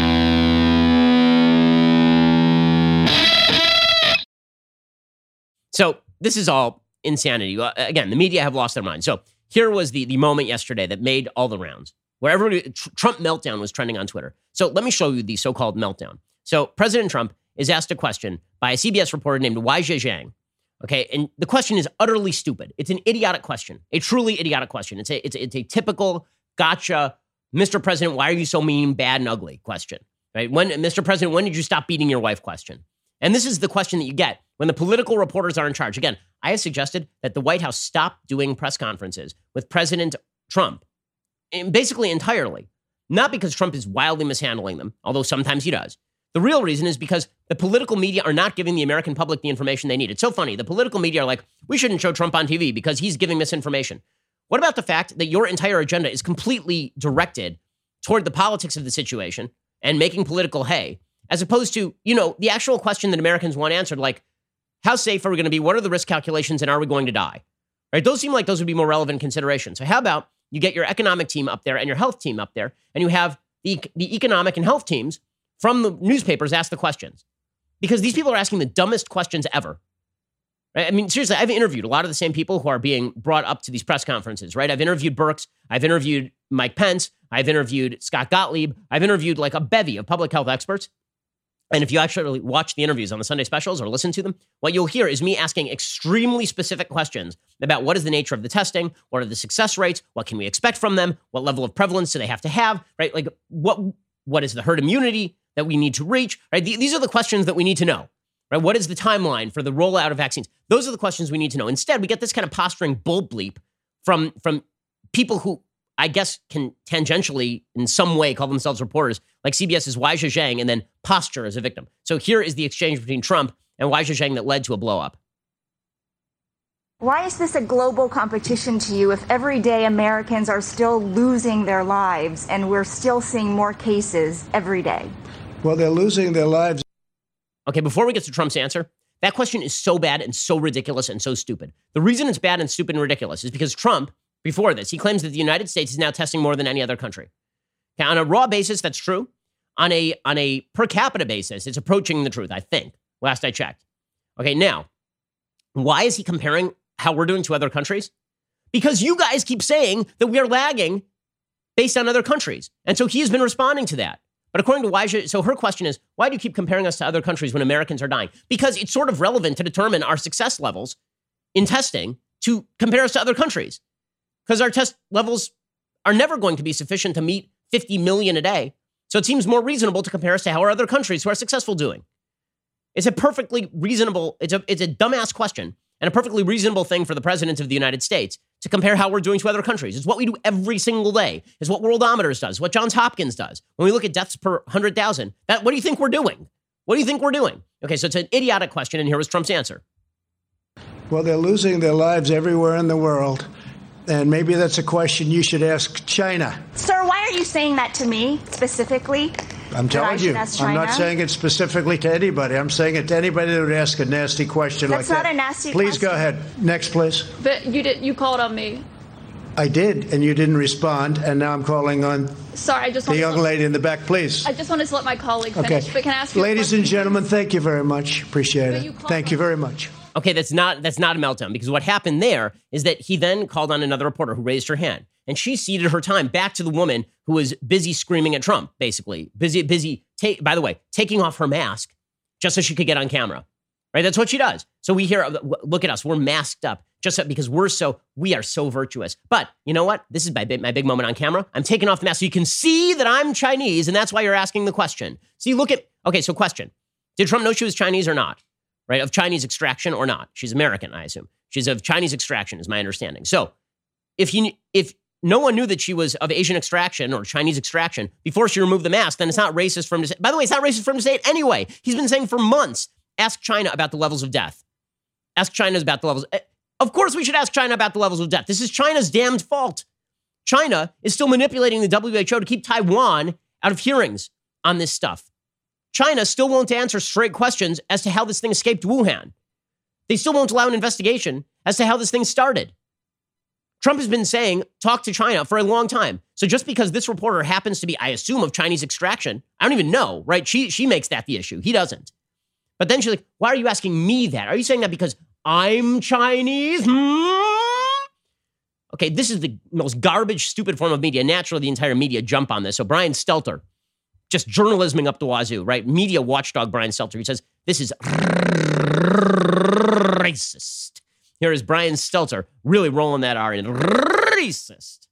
So this is all insanity. Again, the media have lost their mind. So here was the moment yesterday that made all the rounds, where everybody, Trump meltdown was trending on Twitter. So let me show you the so-called meltdown. So President Trump is asked a question by a CBS reporter named Weijia Zhang. Okay, and the question is utterly stupid. It's an idiotic question, a truly idiotic question. It's a typical gotcha, Mr. President, why are you so mean, bad, and ugly question, right? Mr. President, when did you stop beating your wife question? And this is the question that you get when the political reporters are in charge. Again, I have suggested that the White House stop doing press conferences with President Trump, basically entirely. Not because Trump is wildly mishandling them, although sometimes he does. The real reason is because the political media are not giving the American public the information they need. It's so funny. The political media are like, we shouldn't show Trump on TV because he's giving misinformation. What about the fact that your entire agenda is completely directed toward the politics of the situation and making political hay, as opposed to, the actual question that Americans want answered, like, how safe are we going to be? What are the risk calculations? And are we going to die? Right? Those seem like those would be more relevant considerations. So how about you get your economic team up there and your health team up there, and you have the economic and health teams from the newspapers ask the questions? Because these people are asking the dumbest questions ever. Right? I mean, seriously, I've interviewed a lot of the same people who are being brought up to these press conferences, right? I've interviewed Birx. I've interviewed Mike Pence. I've interviewed Scott Gottlieb. I've interviewed like a bevy of public health experts. And if you actually watch the interviews on the Sunday specials or listen to them, what you'll hear is me asking extremely specific questions about what is the nature of the testing, what are the success rates, what can we expect from them, what level of prevalence do they have to have, right? Like what is the herd immunity that we need to reach, right? These are the questions that we need to know, right? What is the timeline for the rollout of vaccines? Those are the questions we need to know. Instead, we get this kind of posturing bull bleep from people who I guess can tangentially in some way call themselves reporters, like CBS's Weijia Zhang, and then posture as a victim. So here is the exchange between Trump and Weijia Zhang that led to a blow up. Why is this a global competition to you if every day Americans are still losing their lives and we're still seeing more cases every day? Well, they're losing their lives. Okay, before we get to Trump's answer, that question is so bad and so ridiculous and so stupid. The reason it's bad and stupid and ridiculous is because Trump, before this, he claims that the United States is now testing more than any other country. Okay, on a raw basis, that's true. On a per capita basis, it's approaching the truth, I think, last I checked. Okay, now, why is he comparing how we're doing to other countries? Because you guys keep saying that we are lagging based on other countries. And so he has been responding to that. But according to Weijia, so her question is, why do you keep comparing us to other countries when Americans are dying? Because it's sort of relevant to determine our success levels in testing to compare us to other countries. Because our test levels are never going to be sufficient to meet 50 million a day. So it seems more reasonable to compare us to how are other countries who are successful doing. It's a perfectly reasonable, it's a dumbass question and a perfectly reasonable thing for the president of the United States to compare how we're doing to other countries. It's what we do every single day. It's what Worldometers does, what Johns Hopkins does. When we look at deaths per 100,000, what do you think we're doing? What do you think we're doing? Okay, so it's an idiotic question, and here was Trump's answer. Well, they're losing their lives everywhere in the world. And maybe that's a question you should ask China. Sir, why are you saying that to me specifically? I'm telling you, I'm not saying it specifically to anybody. I'm saying it to anybody that would ask a nasty question like that. That's not a nasty question. Please go ahead. Next, please. But you called on me. I did, and you didn't respond, and now I'm calling on the young lady in the back, please. I just wanted to let my colleague finish, but can I ask you Ladies and gentlemen, thank you very much. Appreciate it. Thank you very much. Okay, that's not a meltdown, because what happened there is that he then called on another reporter who raised her hand. And she ceded her time back to the woman who was busy screaming at Trump, basically. By the way, taking off her mask just so she could get on camera. Right? That's what she does. So we hear, look at us. We're masked up just because we are so virtuous. But you know what? This is my big moment on camera. I'm taking off the mask so you can see that I'm Chinese. And that's why you're asking the question. See, okay, so question. Did Trump know she was Chinese or not? Right? Of Chinese extraction or not? She's American, I assume. She's of Chinese extraction is my understanding. So if no one knew that she was of Asian extraction or Chinese extraction before she removed the mask, then it's not racist for him to say. By the way, it's not racist for him to say it anyway. He's been saying for months, ask China about the levels of death. Ask China about the levels. Of course we should ask China about the levels of death. This is China's damned fault. China is still manipulating the WHO to keep Taiwan out of hearings on this stuff. China still won't answer straight questions as to how this thing escaped Wuhan. They still won't allow an investigation as to how this thing started. Trump has been saying, talk to China for a long time. So just because this reporter happens to be, I assume, of Chinese extraction, I don't even know, right? She makes that the issue. He doesn't. But then she's like, why are you asking me that? Are you saying that because I'm Chinese? Okay, this is the most garbage, stupid form of media. Naturally, the entire media jump on this. So Brian Stelter, just journalisming up the wazoo, right? Media watchdog Brian Stelter. He says, this is racist. Here is Brian Stelter really rolling that R in. Racist.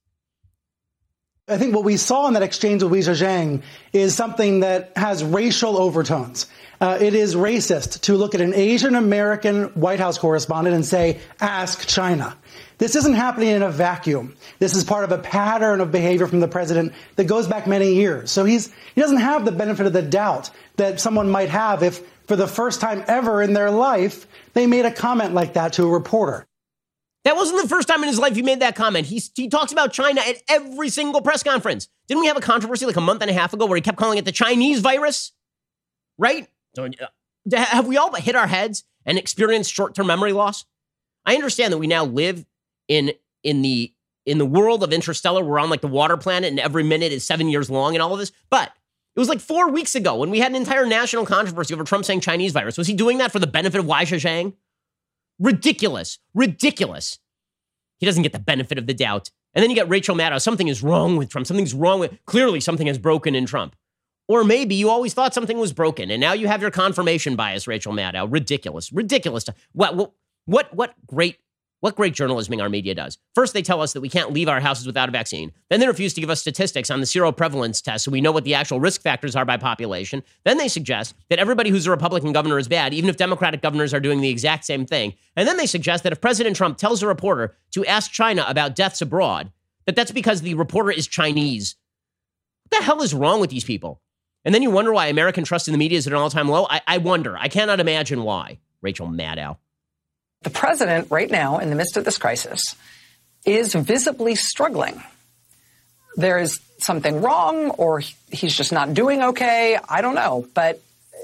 I think what we saw in that exchange with Li Zhejiang is something that has racial overtones. It is racist to look at an Asian American White House correspondent and say, ask China. This isn't happening in a vacuum. This is part of a pattern of behavior from the president that goes back many years. So he doesn't have the benefit of the doubt that someone might have if, for the first time ever in their life, they made a comment like that to a reporter. That wasn't the first time in his life he made that comment. He talks about China at every single press conference. Didn't we have a controversy like a month and a half ago where he kept calling it the Chinese virus? Right? Have we all hit our heads and experienced short-term memory loss? I understand that we now live in the world of Interstellar. We're on like the water planet and every minute is 7 years long and all of this. But it was like 4 weeks ago when we had an entire national controversy over Trump saying Chinese virus. Was he doing that for the benefit of Li Zhejiang? Ridiculous. Ridiculous. He doesn't get the benefit of the doubt. And then you get Rachel Maddow. Something is wrong with Trump. Clearly something has broken in Trump. Or maybe you always thought something was broken and now you have your confirmation bias, Rachel Maddow. Ridiculous. Ridiculous. What great journalism our media does. First, they tell us that we can't leave our houses without a vaccine. Then they refuse to give us statistics on the seroprevalence test so we know what the actual risk factors are by population. Then they suggest that everybody who's a Republican governor is bad, even if Democratic governors are doing the exact same thing. And then they suggest that if President Trump tells a reporter to ask China about deaths abroad, that's because the reporter is Chinese. What the hell is wrong with these people? And then you wonder why American trust in the media is at an all-time low. I wonder. I cannot imagine why. Rachel Maddow. The president right now, in the midst of this crisis, is visibly struggling. There is something wrong, or he's just not doing okay. I don't know. But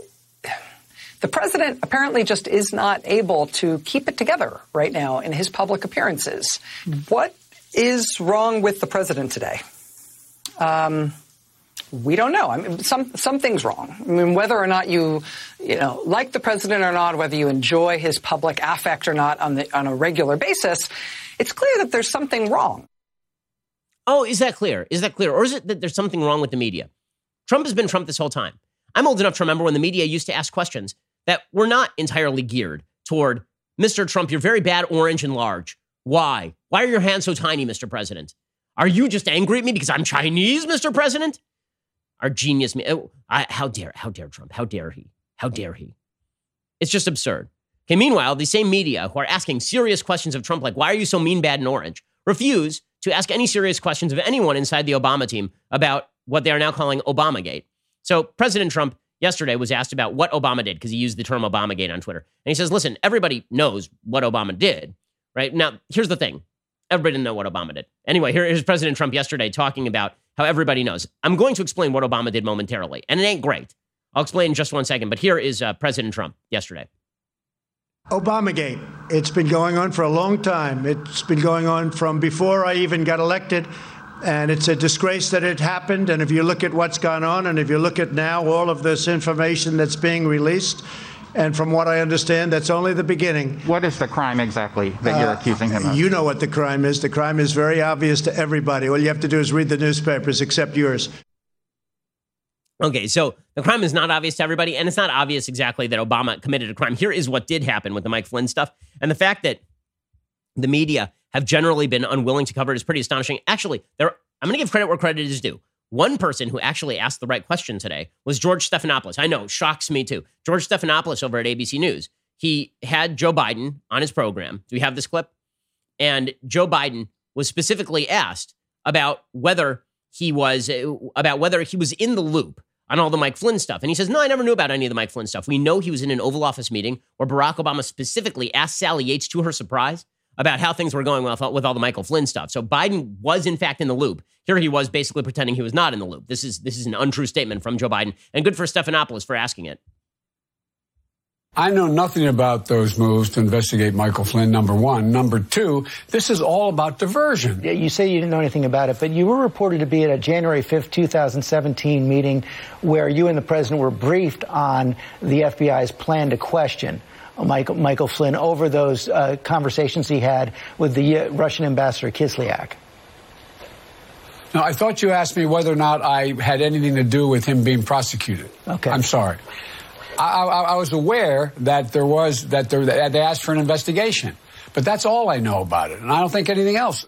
the president apparently just is not able to keep it together right now in his public appearances. What is wrong with the president today? We don't know. I mean, something's wrong. I mean, whether or not you like the president or not, whether you enjoy his public affect or not on a regular basis, it's clear that there's something wrong. Oh, is that clear? Is that clear? Or is it that there's something wrong with the media? Trump has been Trump this whole time. I'm old enough to remember when the media used to ask questions that were not entirely geared toward, Mr. Trump, you're very bad, orange, and large. Why? Why are your hands so tiny, Mr. President? Are you just angry at me because I'm Chinese, Mr. President? Our genius. How dare Trump? How dare he? How dare he? It's just absurd. Okay, meanwhile, the same media who are asking serious questions of Trump, like, why are you so mean, bad, and orange, refuse to ask any serious questions of anyone inside the Obama team about what they are now calling Obamagate. So President Trump yesterday was asked about what Obama did because he used the term Obamagate on Twitter. And he says, listen, everybody knows what Obama did, right? Now, here's the thing. Everybody didn't know what Obama did. Anyway, here's President Trump yesterday talking about how everybody knows. I'm going to explain what Obama did momentarily, and it ain't great. I'll explain in just 1 second, but here is President Trump yesterday. Obamagate. It's been going on for a long time. It's been going on from before I even got elected, and it's a disgrace that it happened. And if you look at what's gone on, and if you look at now all of this information that's being released, And from what I understand, that's only the beginning. What is the crime exactly that you're accusing him of? You know what the crime is. The crime is very obvious to everybody. All you have to do is read the newspapers, except yours. Okay, so the crime is not obvious to everybody, and it's not obvious exactly that Obama committed a crime. Here is what did happen with the Mike Flynn stuff. And the fact that the media have generally been unwilling to cover it is pretty astonishing. Actually, I'm going to give credit where credit is due. One person who actually asked the right question today was George Stephanopoulos. I know, shocks me too. George Stephanopoulos over at ABC News. He had Joe Biden on his program. Do we have this clip? And Joe Biden was specifically asked about whether he was in the loop on all the Mike Flynn stuff. And he says, no, I never knew about any of the Mike Flynn stuff. We know he was in an Oval Office meeting where Barack Obama specifically asked Sally Yates, to her surprise, about how things were going with all the Michael Flynn stuff. So Biden was, in fact, in the loop. Here he was basically pretending he was not in the loop. This is an untrue statement from Joe Biden, and good for Stephanopoulos for asking it. I know nothing about those moves to investigate Michael Flynn, number one. Number two, this is all about diversion. You say you didn't know anything about it, but you were reported to be at a January 5th, 2017 meeting where you and the president were briefed on the FBI's plan to question Michael Flynn over those conversations he had with the Russian ambassador Kislyak. Now, I thought you asked me whether or not I had anything to do with him being prosecuted. Okay. I'm sorry. I was aware that they asked for an investigation, but that's all I know about it, and I don't think anything else.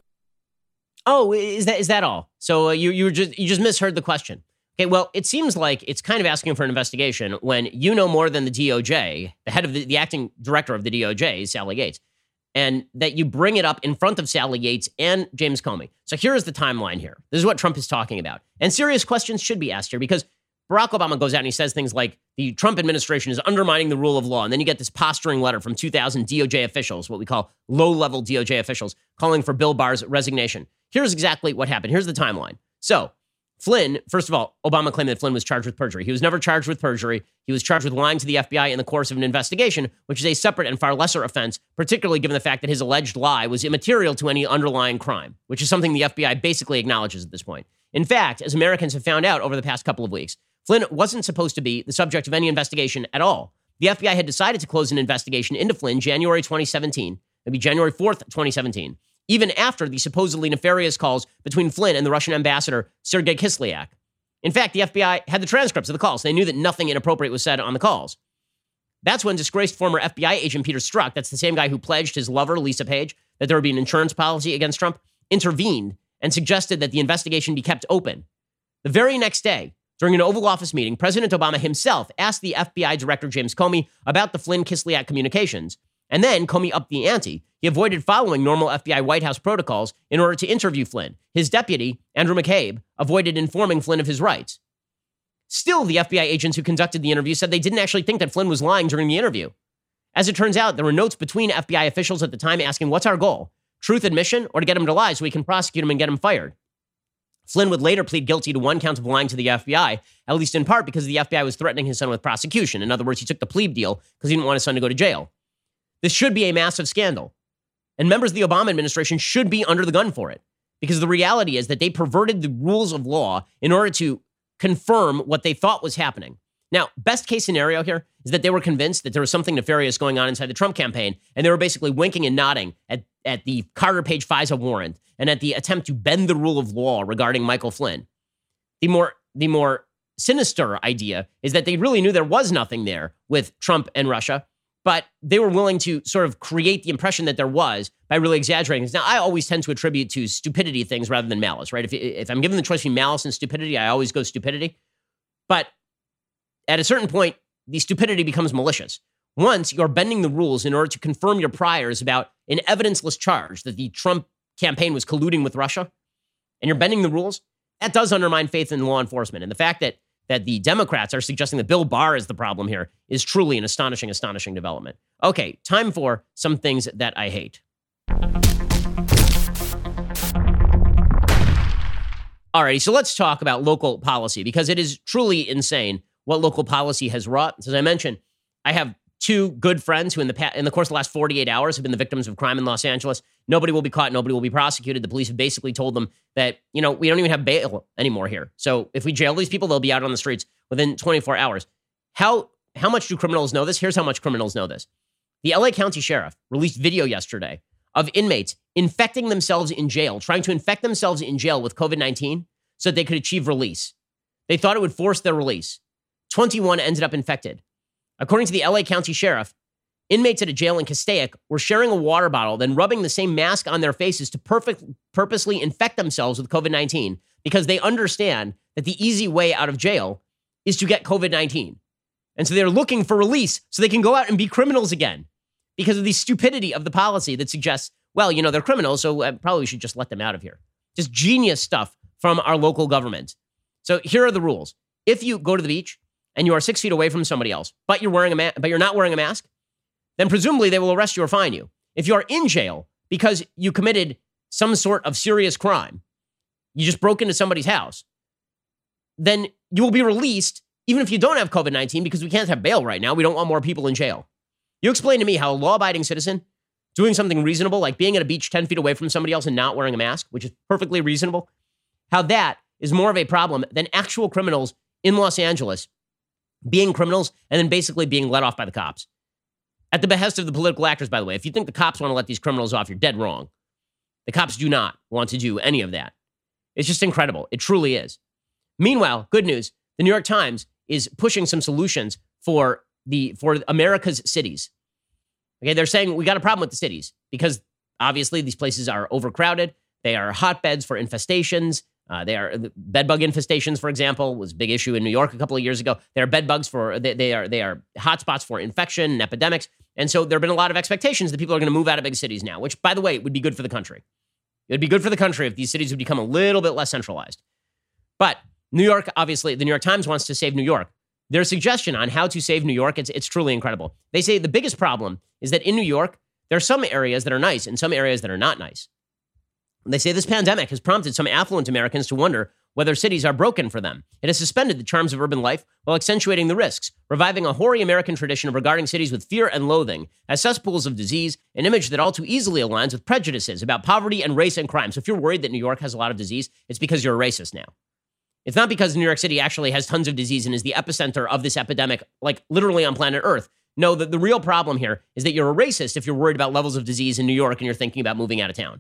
Oh, is that all? So you just misheard the question. Okay, well, it seems like it's kind of asking for an investigation when you know more than the DOJ, the head of the acting director of the DOJ, Sally Yates, and that you bring it up in front of Sally Yates and James Comey. So here is the timeline here. This is what Trump is talking about. And serious questions should be asked here because Barack Obama goes out and he says things like the Trump administration is undermining the rule of law. And then you get this posturing letter from 2,000 DOJ officials, what we call low-level DOJ officials, calling for Bill Barr's resignation. Here's exactly what happened. Here's the timeline. So Flynn, first of all, Obama claimed that Flynn was charged with perjury. He was never charged with perjury. He was charged with lying to the FBI in the course of an investigation, which is a separate and far lesser offense, particularly given the fact that his alleged lie was immaterial to any underlying crime, which is something the FBI basically acknowledges at this point. In fact, as Americans have found out over the past couple of weeks, Flynn wasn't supposed to be the subject of any investigation at all. The FBI had decided to close an investigation into Flynn January 2017, maybe January 4th, 2017, even after the supposedly nefarious calls between Flynn and the Russian ambassador, Sergei Kislyak. In fact, the FBI had the transcripts of the calls. They knew that nothing inappropriate was said on the calls. That's when disgraced former FBI agent Peter Strzok, that's the same guy who pledged his lover, Lisa Page, that there would be an insurance policy against Trump, intervened and suggested that the investigation be kept open. The very next day, during an Oval Office meeting, President Obama himself asked the FBI Director James Comey about the Flynn-Kislyak communications, and then Comey upped the ante. He avoided following normal FBI White House protocols in order to interview Flynn. His deputy, Andrew McCabe, avoided informing Flynn of his rights. Still, the FBI agents who conducted the interview said they didn't actually think that Flynn was lying during the interview. As it turns out, there were notes between FBI officials at the time asking, what's our goal? Truth admission or to get him to lie so we can prosecute him and get him fired? Flynn would later plead guilty to one count of lying to the FBI, at least in part because the FBI was threatening his son with prosecution. In other words, he took the plea deal because he didn't want his son to go to jail. This should be a massive scandal. And members of the Obama administration should be under the gun for it. Because the reality is that they perverted the rules of law in order to confirm what they thought was happening. Now, best case scenario here is that they were convinced that there was something nefarious going on inside the Trump campaign, and they were basically winking and nodding at the Carter Page FISA warrant and at the attempt to bend the rule of law regarding Michael Flynn. The more sinister idea is that they really knew there was nothing there with Trump and Russia, but they were willing to sort of create the impression that there was by really exaggerating things. Now, I always tend to attribute to stupidity things rather than malice, right? If I'm given the choice between malice and stupidity, I always go stupidity. But at a certain point, the stupidity becomes malicious. Once you're bending the rules in order to confirm your priors about an evidenceless charge that the Trump campaign was colluding with Russia, and you're bending the rules, that does undermine faith in law enforcement. And the fact that the Democrats are suggesting that Bill Barr is the problem here is truly an astonishing, astonishing development. Okay, time for some things that I hate. Alrighty, so let's talk about local policy because it is truly insane what local policy has wrought. As I mentioned, I have two good friends who in the course of the last 48 hours have been the victims of crime in Los Angeles. Nobody will be caught. Nobody will be prosecuted. The police have basically told them that, we don't even have bail anymore here. So if we jail these people, they'll be out on the streets within 24 hours. How how much do criminals know this? Here's how much criminals know this. The LA County Sheriff released video yesterday of inmates infecting themselves in jail, trying to infect themselves in jail with COVID-19 so that they could achieve release. They thought it would force their release. 21 ended up infected. According to the LA County Sheriff, inmates at a jail in Castaic were sharing a water bottle, then rubbing the same mask on their faces to purposely infect themselves with COVID-19 because they understand that the easy way out of jail is to get COVID-19. And so they're looking for release so they can go out and be criminals again because of the stupidity of the policy that suggests, well, you know, they're criminals, so probably we should just let them out of here. Just genius stuff from our local government. So here are the rules. If you go to the beach and you are 6 feet away from somebody else, but you're not wearing a mask, then presumably they will arrest you or fine you. If you are in jail because you committed some sort of serious crime, you just broke into somebody's house, then you will be released even if you don't have COVID-19 because we can't have bail right now. We don't want more people in jail. You explain to me how a law-abiding citizen doing something reasonable, like being at a beach 10 feet away from somebody else and not wearing a mask, which is perfectly reasonable, how that is more of a problem than actual criminals in Los Angeles being criminals and then basically being let off by the cops. At the behest of the political actors, by the way. If you think the cops want to let these criminals off, you're dead wrong. The cops do not want to do any of that. It's just incredible. It truly is. Meanwhile, good news, the New York Times is pushing some solutions for America's cities. Okay, they're saying we got a problem with the cities because obviously these places are overcrowded. They are hotbeds for infestations. They are bed bug infestations, for example, was a big issue in New York a couple of years ago. They are bed bugs they are hotspots for infection and epidemics. And so there have been a lot of expectations that people are going to move out of big cities now, which, by the way, would be good for the country. It would be good for the country if these cities would become a little bit less centralized. But New York, obviously, the New York Times wants to save New York. Their suggestion on how to save New York, it's truly incredible. They say the biggest problem is that in New York, there are some areas that are nice and some areas that are not nice. They say this pandemic has prompted some affluent Americans to wonder whether cities are broken for them. It has suspended the charms of urban life while accentuating the risks, reviving a hoary American tradition of regarding cities with fear and loathing as cesspools of disease, an image that all too easily aligns with prejudices about poverty and race and crime. So if you're worried that New York has a lot of disease, it's because you're a racist now. It's not because New York City actually has tons of disease and is the epicenter of this epidemic, like literally on planet Earth. No, the real problem here is that you're a racist if you're worried about levels of disease in New York and you're thinking about moving out of town.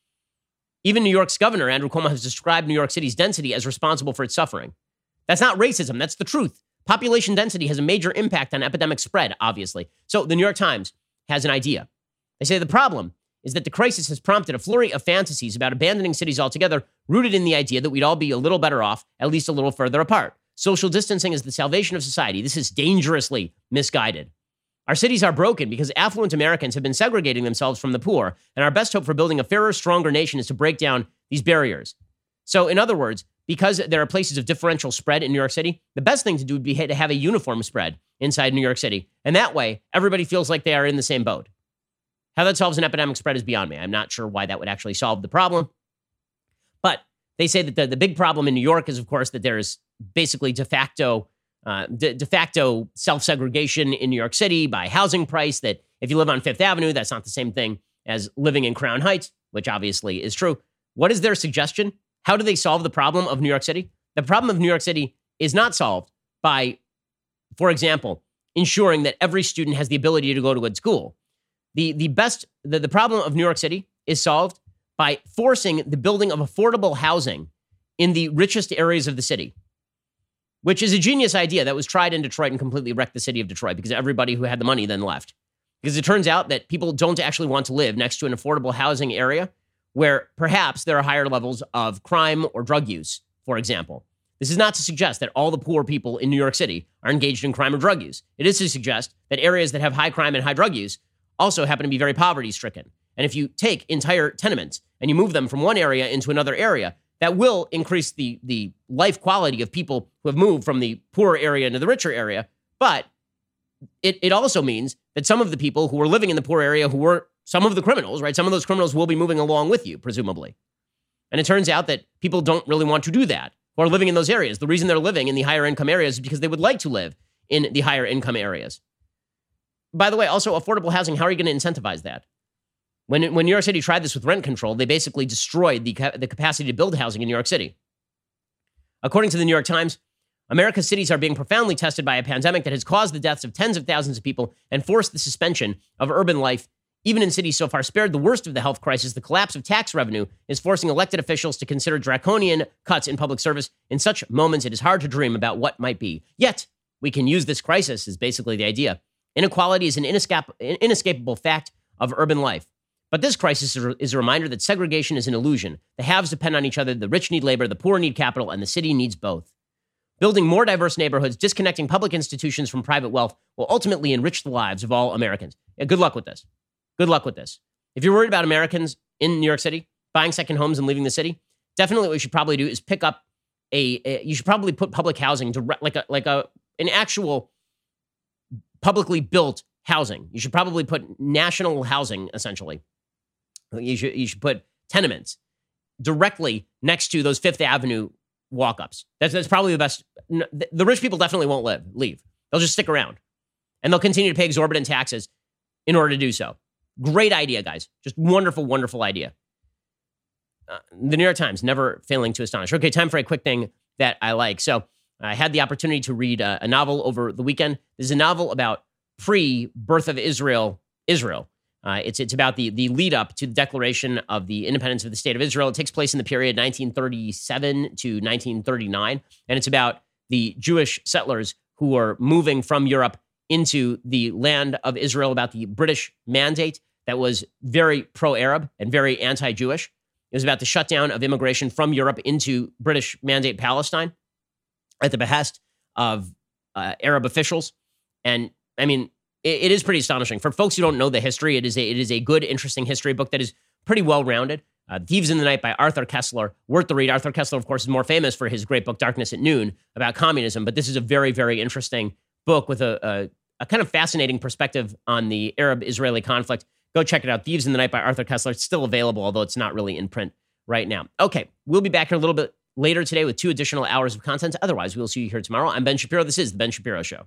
Even New York's governor, Andrew Cuomo, has described New York City's density as responsible for its suffering. That's not racism. That's the truth. Population density has a major impact on epidemic spread, obviously. So the New York Times has an idea. They say the problem is that the crisis has prompted a flurry of fantasies about abandoning cities altogether, rooted in the idea that we'd all be a little better off, at least a little further apart. Social distancing is the salvation of society. This is dangerously misguided. Our cities are broken because affluent Americans have been segregating themselves from the poor, and our best hope for building a fairer, stronger nation is to break down these barriers. So, in other words, because there are places of differential spread in New York City, the best thing to do would be to have a uniform spread inside New York City. And that way, everybody feels like they are in the same boat. How that solves an epidemic spread is beyond me. I'm not sure why that would actually solve the problem. But they say that the big problem in New York is, of course, that there is basically de facto self-segregation in New York City by housing price, that if you live on Fifth Avenue, that's not the same thing as living in Crown Heights, which obviously is true. What is their suggestion? How do they solve the problem of New York City? The problem of New York City is not solved by, for example, ensuring that every student has the ability to go to good school. The problem of New York City is solved by forcing the building of affordable housing in the richest areas of the city, which is a genius idea that was tried in Detroit and completely wrecked the city of Detroit because everybody who had the money then left. Because it turns out that people don't actually want to live next to an affordable housing area where perhaps there are higher levels of crime or drug use, for example. This is not to suggest that all the poor people in New York City are engaged in crime or drug use. It is to suggest that areas that have high crime and high drug use also happen to be very poverty-stricken. And if you take entire tenements and you move them from one area into another area, that will increase the life quality of people who have moved from the poorer area into the richer area. But it also means that some of the people who were living in the poor area, who were some of the criminals, right? Some of those criminals will be moving along with you, presumably. And it turns out that people don't really want to do that, who are living in those areas. The reason they're living in the higher income areas is because they would like to live in the higher income areas. By the way, also affordable housing, how are you going to incentivize that? When New York City tried this with rent control, they basically destroyed the capacity to build housing in New York City. According to the New York Times, America's cities are being profoundly tested by a pandemic that has caused the deaths of tens of thousands of people and forced the suspension of urban life. Even in cities so far spared the worst of the health crisis, the collapse of tax revenue is forcing elected officials to consider draconian cuts in public service. In such moments, it is hard to dream about what might be. Yet, we can use this crisis, is basically the idea. Inequality is an inescapable fact of urban life. But this crisis is a reminder that segregation is an illusion. The haves depend on each other, the rich need labor, the poor need capital, and the city needs both. Building more diverse neighborhoods, disconnecting public institutions from private wealth will ultimately enrich the lives of all Americans. Yeah, good luck with this. Good luck with this. If you're worried about Americans in New York City buying second homes and leaving the city, definitely what you should probably do is pick up you should probably put public housing to an actual publicly built housing. You should probably put national housing, essentially. You should put tenements directly next to those Fifth Avenue walk-ups. That's probably the best. The rich people definitely won't leave. They'll just stick around. And they'll continue to pay exorbitant taxes in order to do so. Great idea, guys. Just wonderful, wonderful idea. The New York Times, never failing to astonish. Okay, time for a quick thing that I like. So I had the opportunity to read a novel over the weekend. This is a novel about pre-birth of Israel. It's about the lead up to the declaration of the independence of the state of Israel. It takes place in the period 1937 to 1939. And it's about the Jewish settlers who are moving from Europe into the land of Israel, about the British mandate that was very pro-Arab and very anti-Jewish. It was about the shutdown of immigration from Europe into British mandate Palestine at the behest of Arab officials. And I mean, it is pretty astonishing. For folks who don't know the history, it is a good, interesting history book that is pretty well-rounded. Thieves in the Night by Arthur Koestler, worth the read. Arthur Koestler, of course, is more famous for his great book, Darkness at Noon, about communism. But this is a very, very interesting book with a kind of fascinating perspective on the Arab-Israeli conflict. Go check it out. Thieves in the Night by Arthur Koestler. It's still available, although it's not really in print right now. Okay, we'll be back here a little bit later today with 2 additional hours of content. Otherwise, we'll see you here tomorrow. I'm Ben Shapiro. This is The Ben Shapiro Show.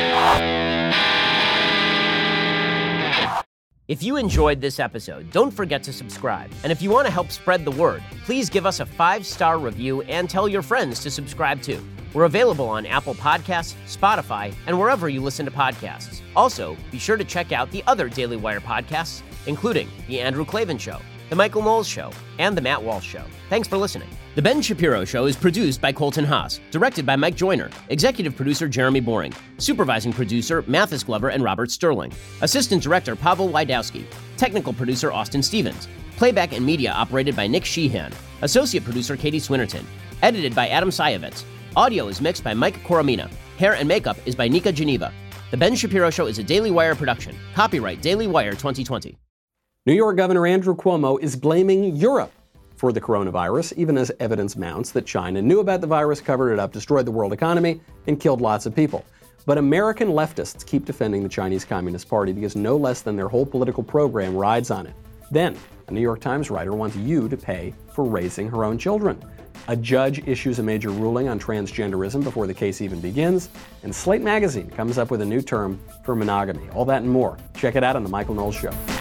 If you enjoyed this episode, don't forget to subscribe. And if you want to help spread the word, please give us a 5-star review and tell your friends to subscribe too. We're available on Apple Podcasts, Spotify, and wherever you listen to podcasts. Also, be sure to check out the other Daily Wire podcasts, including The Andrew Klavan Show, The Michael Knowles Show, and The Matt Walsh Show. Thanks for listening. The Ben Shapiro Show is produced by Colton Haas, directed by Mike Joyner, executive producer Jeremy Boring, supervising producer Mathis Glover and Robert Sterling, assistant director Pavel Wydowski, technical producer Austin Stevens, playback and media operated by Nick Sheehan, associate producer Katie Swinnerton, edited by Adam Sayevitz. Audio is mixed by Mike Coromina. Hair and makeup is by Nika Geneva. The Ben Shapiro Show is a Daily Wire production. Copyright Daily Wire 2020. New York Governor Andrew Cuomo is blaming Europe for the coronavirus, even as evidence mounts that China knew about the virus, covered it up, destroyed the world economy, and killed lots of people. But American leftists keep defending the Chinese Communist Party because no less than their whole political program rides on it. Then, a New York Times writer wants you to pay for raising her own children. A judge issues a major ruling on transgenderism before the case even begins, and Slate Magazine comes up with a new term for monogamy. All that and more. Check it out on The Michael Knowles Show.